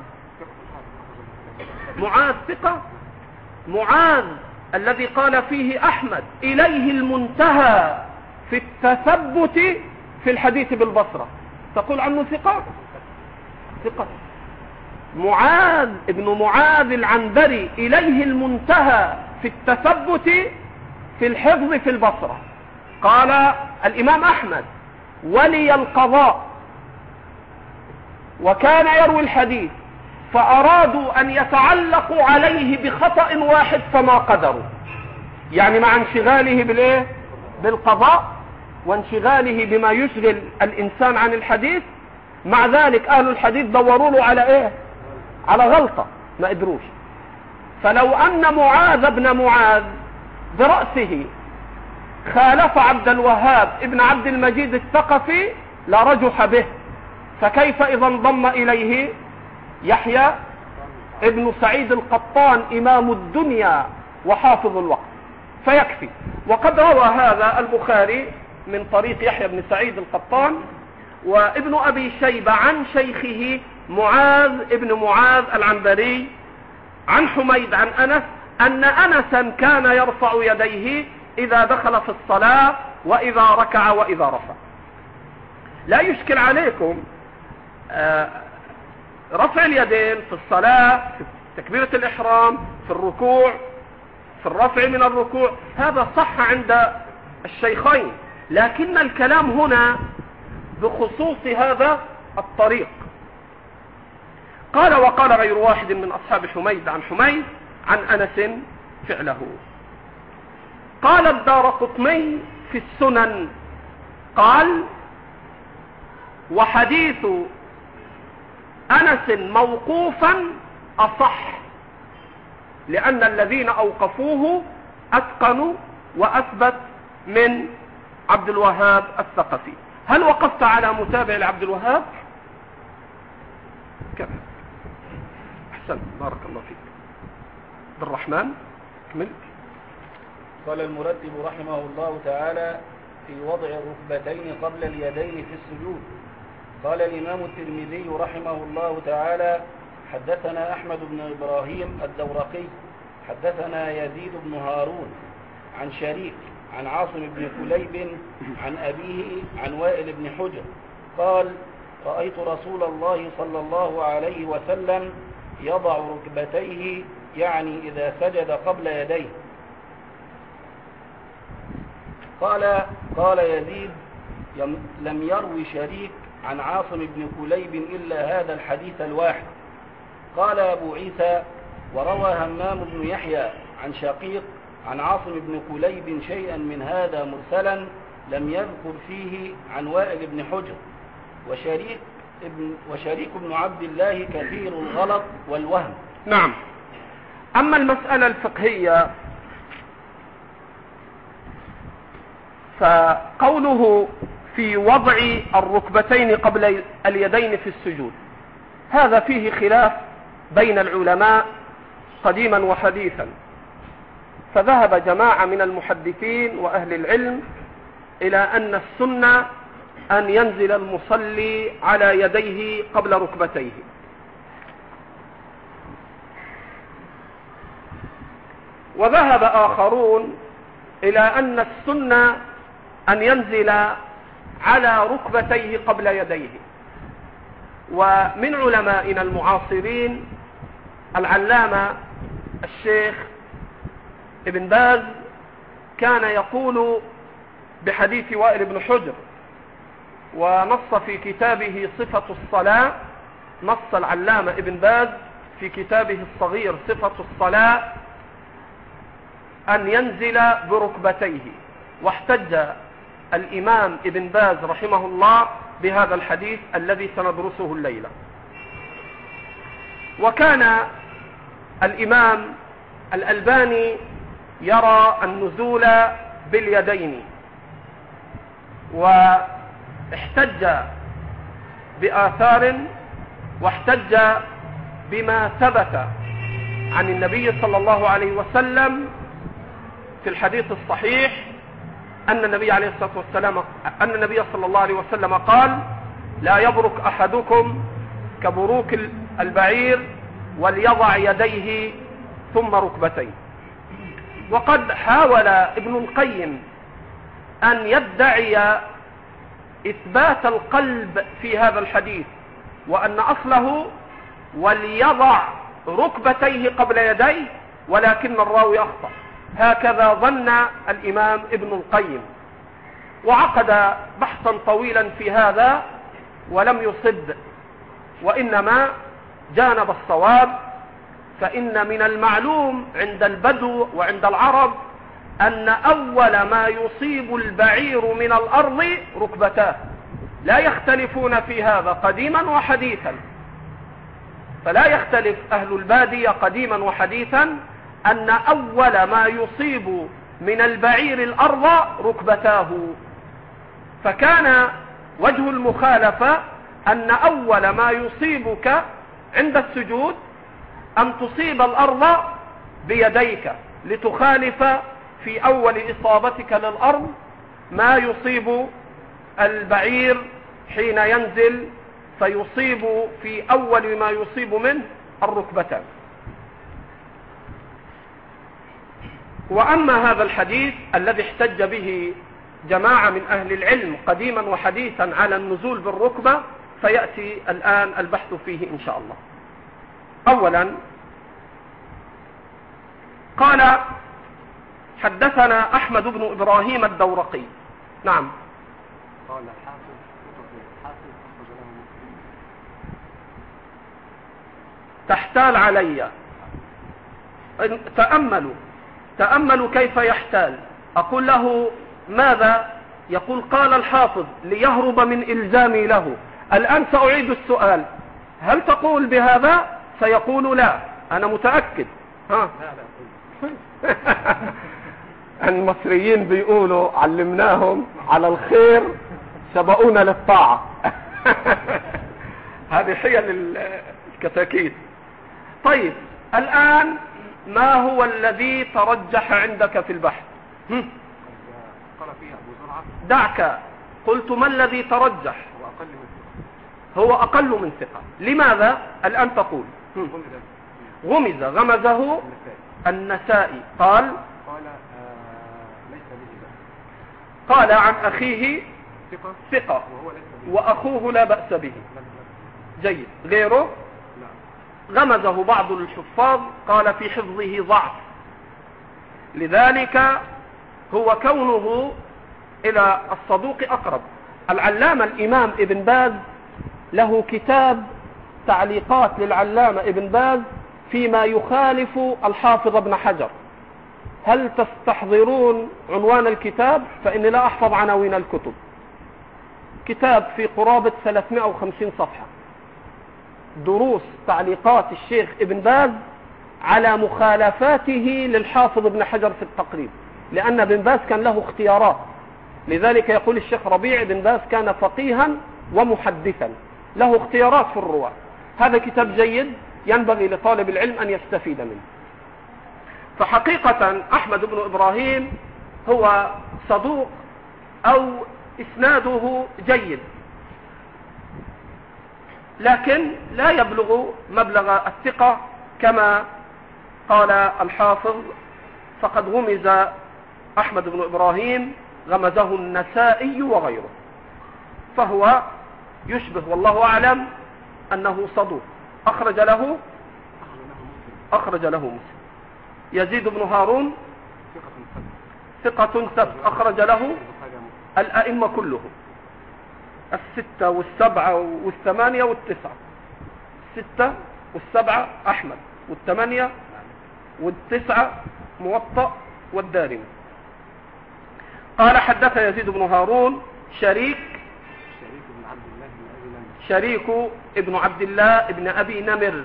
معاذ ثقة. معاذ الذي قال فيه أحمد إليه المنتهى في التثبت في الحديث بالبصرة، تقول عنه ثقة؟ ثقة. معاذ ابن معاذ العنبري إليه المنتهى في التثبت في الحفظ في البصرة. قال الإمام أحمد: ولي القضاء وكان يروي الحديث، فأرادوا أن يتعلقوا عليه بخطأ واحد فما قدروا. يعني مع انشغاله بالإيه؟ بالقضاء وانشغاله بما يشغل الإنسان عن الحديث، مع ذلك أهل الحديث دوروا له على إيه؟ على غلطة ما قدروش. فلو أن معاذ بن معاذ برأسه خالف عبد الوهاب ابن عبد المجيد الثقفي لرجح به، فكيف إذا انضم إليه يحيى ابن سعيد القطان إمام الدنيا وحافظ الوقت؟ فيكفي. وقد روى هذا البخاري من طريق يحيى بن سعيد القطان وابن أبي شيبة عن شيخه معاذ ابن معاذ العنبري عن حميد عن أنس أن أنسا كان يرفع يديه إذا دخل في الصلاة وإذا ركع وإذا رفع. لا يشكل عليكم آه رفع اليدين في الصلاة، في تكبيرة الإحرام، في الركوع، في الرفع من الركوع، هذا صح عند الشيخين، لكن الكلام هنا بخصوص هذا الطريق. قال: وقال غير واحد من أصحاب حميد عن حميد عن أنس فعله. قال الدارقطني في السنن قال: وحديث أنس موقوفا أصح، لأن الذين أوقفوه أتقنوا وأثبت من عبد الوهاب الثقفي. هل وقفت على متابع لعبد الوهاب؟ كذا. أحسن، بارك الله فيك. عبد الرحمن كمل. قال المرتب رحمه الله تعالى في وضع الركبتين قبل اليدين في السجود. قال الإمام الترمذي رحمه الله تعالى حدثنا أحمد بن إبراهيم الدورقي حدثنا يزيد بن هارون عن شريك عن عاصم بن كليب عن أبيه عن وائل بن حجر قال رأيت رسول الله صلى الله عليه وسلم يضع ركبتيه، يعني إذا سجد قبل يديه. قال قال يزيد لم يروي شريك عن عاصم بن كليب إلا هذا الحديث الواحد. قال أبو عيسى وروى همام بن يحيى عن شقيق عن عاصم بن كليب شيئا من هذا مرسلا لم يذكر فيه عن وائل بن حجر. وشريك ابن, وشريك بن عبد الله كثير الغلط والوهم. نعم. أما المسألة الفقهية فقوله في وضع الركبتين قبل اليدين في السجود هذا فيه خلاف بين العلماء قديما وحديثا، فذهب جماعة من المحدثين وأهل العلم إلى أن السنة أن ينزل المصلي على يديه قبل ركبتيه، وذهب آخرون إلى أن السنة أن ينزل على ركبتيه قبل يديه. ومن علمائنا المعاصرين العلامة الشيخ ابن باز كان يقول بحديث وائل بن حجر، ونص في كتابه صفة الصلاة، نص العلامة ابن باز في كتابه الصغير صفة الصلاة أن ينزل بركبتيه، واحتج الإمام ابن باز رحمه الله بهذا الحديث الذي سندرسه الليلة. وكان الإمام الألباني يرى النزول باليدين، واحتج بآثار واحتج بما ثبت عن النبي صلى الله عليه وسلم في الحديث الصحيح أن النبي عليه الصلاة والسلام أن النبي صلى الله عليه وسلم قال لا يبرك أحدكم كبروك البعير وليضع يديه ثم ركبتيه. وقد حاول ابن القيم أن يدعي إثبات القلب في هذا الحديث، وأن أصله وليضع ركبتيه قبل يديه، ولكن الراوي أخطأ. هكذا ظن الإمام ابن القيم، وعقد بحثا طويلا في هذا ولم يصب، وإنما جانب الصواب. فإن من المعلوم عند البدو وعند العرب أن أول ما يصيب البعير من الأرض ركبتاه، لا يختلفون في هذا قديما وحديثا. فلا يختلف أهل البادية قديما وحديثا أن أول ما يصيب من البعير الأرض ركبتاه. فكان وجه المخالفة أن أول ما يصيبك عند السجود أن تصيب الأرض بيديك، لتخالف في أول إصابتك للأرض ما يصيب البعير حين ينزل، فيصيب في أول ما يصيب منه الركبتان. وأما هذا الحديث الذي احتج به جماعة من أهل العلم قديما وحديثا على النزول بالركبة، فيأتي الآن البحث فيه إن شاء الله. أولا قال حدثنا أحمد بن إبراهيم الدورقي. نعم. قال حافظ حافظ تحتال علي. تأملوا تأملوا كيف يحتال. أقول له ماذا؟ يقول قال الحافظ ليهرب من إلزامي له. الآن سأعيد السؤال، هل تقول بهذا؟ سيقول لا. أنا متأكد. ها المصريين بيقولوا علمناهم على الخير سبقونا للطاعة. هذه حيل الكتاكيت. طيب الآن ما هو الذي ترجح عندك في البحث؟ قال فيه أبو زرعة. دعك، قلت ما الذي ترجح؟ هو أقل من ثقة. لماذا الآن تقول؟ غمز، غمزه النسائي. قال قال آه ليس به بأس. قال عن أخيه ثقة ثقة وهو ليس به. وأخوه لا بأس به. جيد. غيره غمزه بعض الحفاظ قال في حفظه ضعف. لذلك هو كونه إلى الصدوق أقرب. العلامة الإمام ابن باز له كتاب تعليقات للعلامة ابن باز فيما يخالف الحافظ ابن حجر. هل تستحضرون عنوان الكتاب؟ فإني لا أحفظ عناوين الكتب. كتاب في قرابة ثلاثمائة وخمسين صفحة، دروس تعليقات الشيخ ابن باز على مخالفاته للحافظ ابن حجر في التقريب، لأن ابن باز كان له اختيارات. لذلك يقول الشيخ ربيع ابن باز كان فقيها ومحدثا له اختيارات في الرواة. هذا كتاب جيد ينبغي لطالب العلم أن يستفيد منه. فحقيقة أحمد بن إبراهيم هو صدوق أو إسناده جيد، لكن لا يبلغ مبلغ الثقة كما قال الحافظ. فقد غمز أحمد بن إبراهيم غمزه النسائي وغيره، فهو يشبه والله أعلم أنه صدوق. أخرج له أخرج له مسلم. يزيد بن هارون ثقة ثبت أخرج له الأئمة كلهم، الستة والسبعة والثمانية والتسعة. الستة والسبعة أحمد، والثمانية والتسعة موطأ والدارمي. قال حدث يزيد بن هارون شريك شريك ابن عبد الله ابن أبي نمر.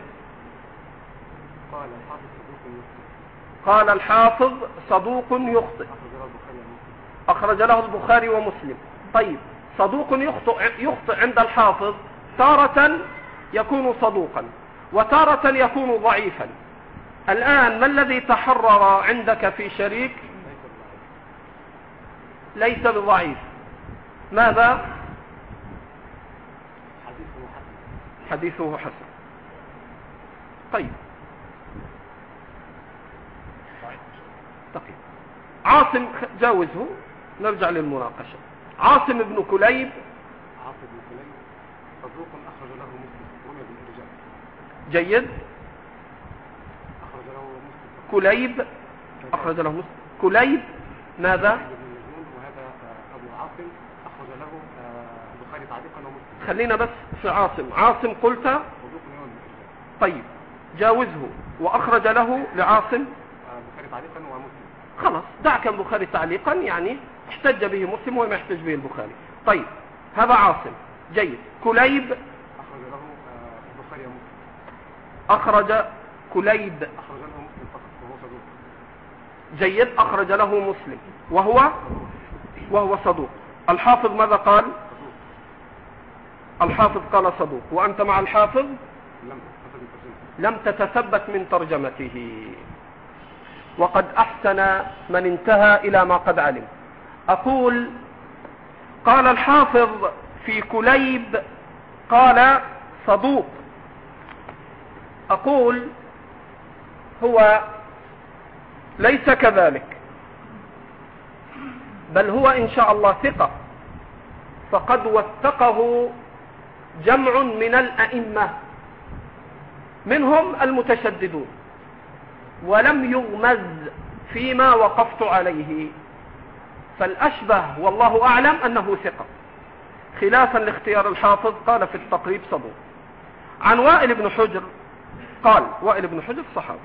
قال الحافظ صدوق يخطئ، أخرج له البخاري ومسلم. طيب صدوق يخطئ, يخطئ عند الحافظ تارة يكون صدوقا وتارة يكون ضعيفا. الآن ما الذي تحرر عندك في شريك؟ ليس بضعيف. ماذا؟ حديثه حسن. طيب طيب عاصم جاوزه، نرجع للمناقشة. عاصم بن كليب عاصم بن كليب صدوق أخرج له مسلم ومن الرجال. جيد. أخرج له مسلم. كليب أخرج له مسلم. كليب ماذا؟ وهذا أبو عاصم أخرج له البخاري تعليقا ومسلم. خلينا بس في عاصم. عاصم قلت صدوق يوم. طيب جاوزه وأخرج له لعاصم البخاري تعليقا ومسلم. خلاص دعك البخاري تعليقا، يعني احتج به مسلم وما يحتج به البخاري. طيب هذا عاصم. جيد. كليب أخرج له البخاري ومسلم. أخرج كليب أخرج له مسلم فقط وهو صدوق. جيد. أخرج له مسلم وهو وهو صدوق. الحافظ ماذا قال؟ صدوق. الحافظ قال صدوق، وأنت مع الحافظ لم لم تتثبت من ترجمته، وقد أحسن من انتهى إلى ما قد علم. أقول قال الحافظ في كليب قال صدوق. أقول هو ليس كذلك، بل هو إن شاء الله ثقة، فقد وثقه جمع من الأئمة منهم المتشددون، ولم يغمز فيما وقفت عليه. فالأشبه والله أعلم أنه ثقة، خلافا لاختيار الحافظ قال في التقريب صدوق. عن وائل بن حجر قال، وائل بن حجر صحابي: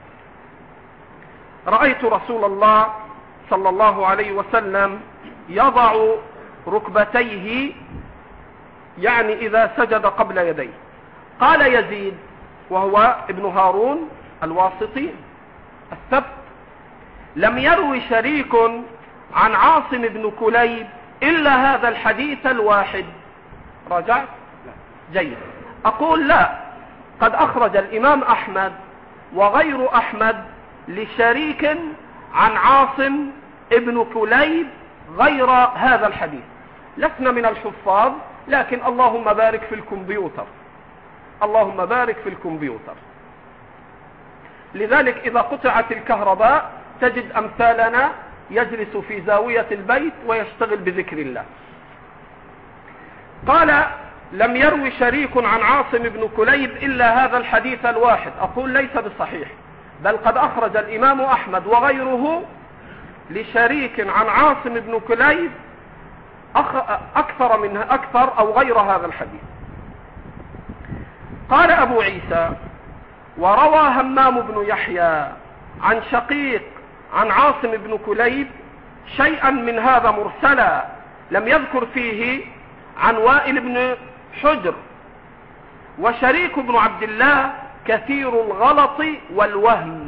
رأيت رسول الله صلى الله عليه وسلم يضع ركبتيه، يعني إذا سجد قبل يديه، قال يزيد وهو ابن هارون الواسطي الثبت: لم يروي شريك عن عاصم بن كليب إلا هذا الحديث الواحد. راجعت؟ جيد. أقول لا، قد أخرج الإمام أحمد وغير أحمد لشريك عن عاصم ابن كليب غير هذا الحديث. لسنا من الحفاظ، لكن اللهم بارك في الكمبيوتر، اللهم بارك في الكمبيوتر. لذلك إذا قطعت الكهرباء تجد أمثالنا يجلس في زاوية البيت ويشتغل بذكر الله. قال: لم يروي شريك عن عاصم بن كليب إلا هذا الحديث الواحد. أقول ليس بصحيح، بل قد أخرج الإمام أحمد وغيره لشريك عن عاصم بن كليب أكثر منه أكثر أو غير هذا الحديث. قال أبو عيسى: وروى همام بن يحيى عن شقيق عن عاصم بن كليب شيئا من هذا مرسلا، لم يذكر فيه عن وائل بن حجر. وشريك بن عبد الله كثير الغلط والوهم.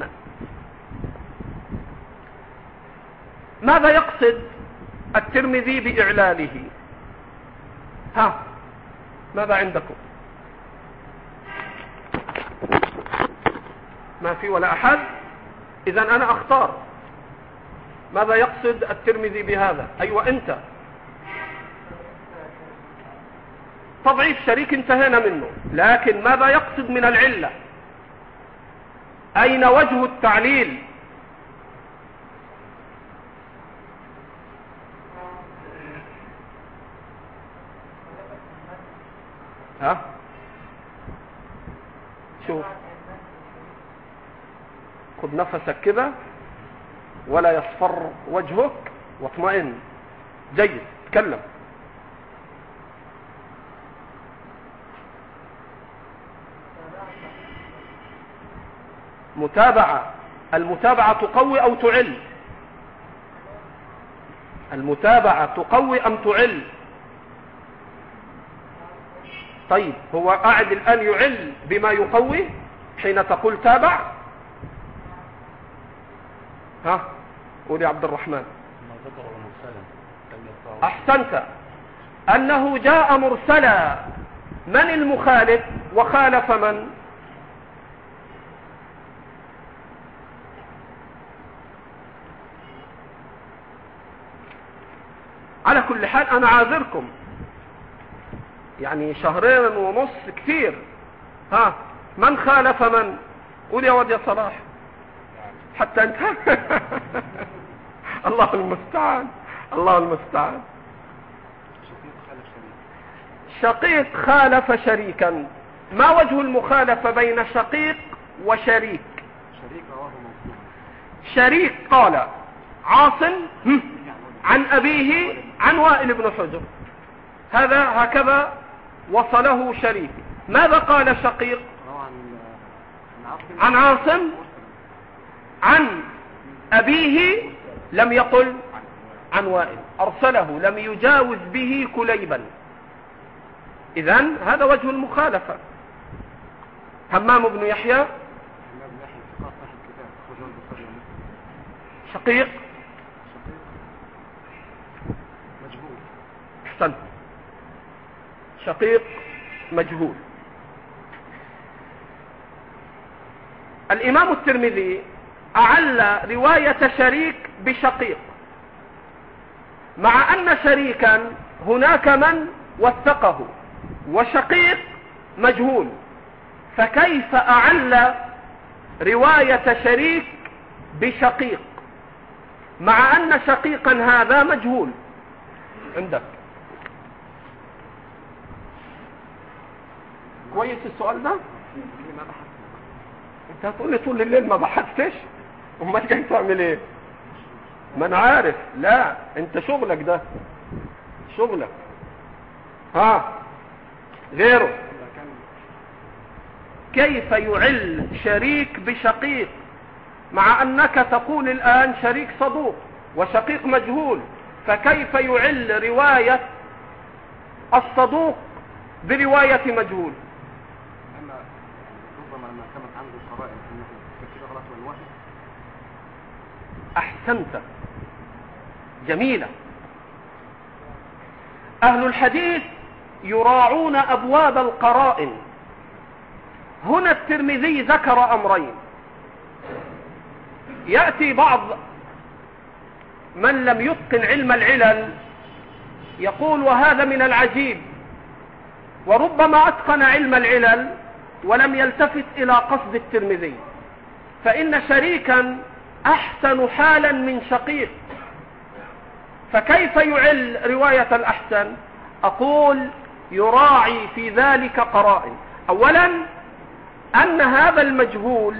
ماذا يقصد الترمذي بإعلاله؟ ها، ماذا عندكم؟ ما في ولا أحد؟ إذن أنا أختار. ماذا يقصد الترمذي بهذا؟ أيوة أنت. تضعيف شريك انتهينا منه، لكن ماذا يقصد من العلة؟ أين وجه التعليل؟ ها؟ شوف، خذ نفسك كده ولا يصفر وجهك واطمئن. جيد، تكلم. متابعة. المتابعة تقوي أو تعل؟ المتابعة تقوي أم تعل؟ طيب، هو قاعد الآن يعل بما يقوي حين تقول تابع؟ ها، قول يا عبد الرحمن. أحسنت، أنه جاء مرسلا. من المخالف وخالف من؟ على كل حال أنا عاذركم، يعني شهرين ونص كثير. ها، من خالف من؟ قول يا واد يا صلاح حتى انت. الله المستعان، الله المستعان. شقيق خالف شريكا. ما وجه المخالفة بين شقيق وشريك؟ شريك قال عاصم عن أبيه عن وائل بن حجر، هذا هكذا وصله شريك. ماذا قال شقيق؟ عن عاصم عن أبيه، لم يقل عن وائل، أرسله، لم يجاوز به كليبا. إذن هذا وجه المخالفة. همام بن يحيى شقيق احسن، شقيق مجهول. الإمام الترمذي أعل رواية شريك بشقيق، مع أن شريكا هناك من وثقه وشقيق مجهول، فكيف أعل رواية شريك بشقيق مع أن شقيقا هذا مجهول؟ عندك كويس السؤال ده؟ انت هتقول لي طول الليل ما بحثتش، امال جاي تعمل ايه؟ ما انا عارف. لا، انت شغلك ده شغلك. ها، غيره. كيف يعل شريك بشقيق مع انك تقول الان شريك صدوق وشقيق مجهول؟ فكيف يعل رواية الصدوق برواية مجهول؟ أحسنت، جميلة. أهل الحديث يراعون أبواب القرائن. هنا الترمذي ذكر أمرين. يأتي بعض من لم يتقن علم العلل يقول وهذا من العجيب، وربما أتقن علم العلل ولم يلتفت إلى قصد الترمذي، فإن شريكا أحسن حالا من شقيق، فكيف يعل رواية الأحسن؟ أقول يراعي في ذلك قرائن. أولا أن هذا المجهول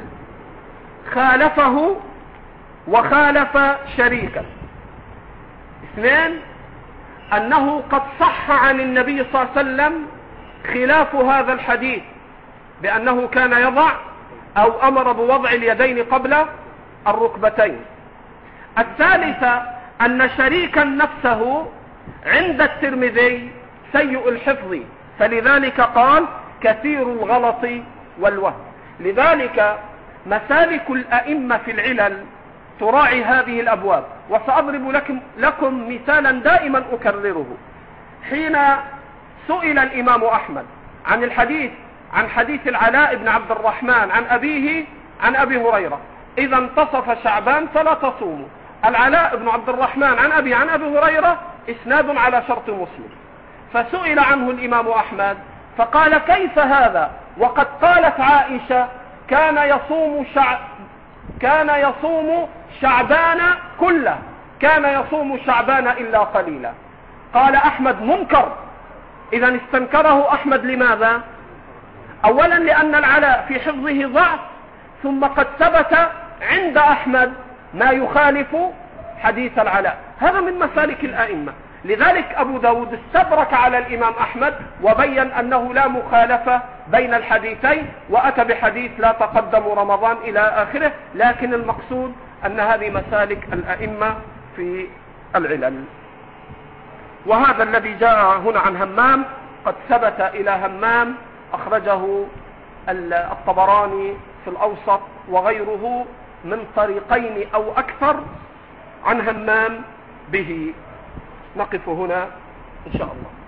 خالفه وخالف شريكا. اثنين أنه قد صح عن النبي صلى الله عليه وسلم خلاف هذا الحديث بأنه كان يضع أو أمر بوضع اليدين قبل الركبتين. الثالثة أن شريكا نفسه عند الترمذي سيء الحفظ، فلذلك قال كثير الغلط والوهم. لذلك مسالك الأئمة في العلل تراعي هذه الأبواب. وسأضرب لكم, لكم مثالا دائما أكرره. حين سئل الإمام أحمد عن الحديث عن حديث العلاء بن عبد الرحمن عن أبيه عن أبي هريرة إذا انتصف شعبان فلا تصوموا، العلاء بن عبد الرحمن عن أبي عن أبي هريرة إسناد على شرط مسلم، فسئل عنه الإمام أحمد فقال كيف هذا وقد قالت عائشة كان يصوم شع... كان يصوم شعبان كله، كان يصوم شعبان إلا قليلا. قال أحمد منكر. إذا استنكره أحمد لماذا؟ أولا لأن العلاء في حفظه ضعف، ثم قد ثبت عند أحمد ما يخالف حديث العلاء. هذا من مسالك الأئمة. لذلك أبو داود استدرك على الإمام أحمد وبين أنه لا مخالفة بين الحديثين، وأتى بحديث لا تقدم رمضان إلى آخره. لكن المقصود أن هذه مسالك الأئمة في العلل. وهذا الذي جاء هنا عن همام قد ثبت إلى همام، أخرجه الطبراني في الأوسط وغيره من طريقين أو أكثر عن همام به. نقف هنا إن شاء الله.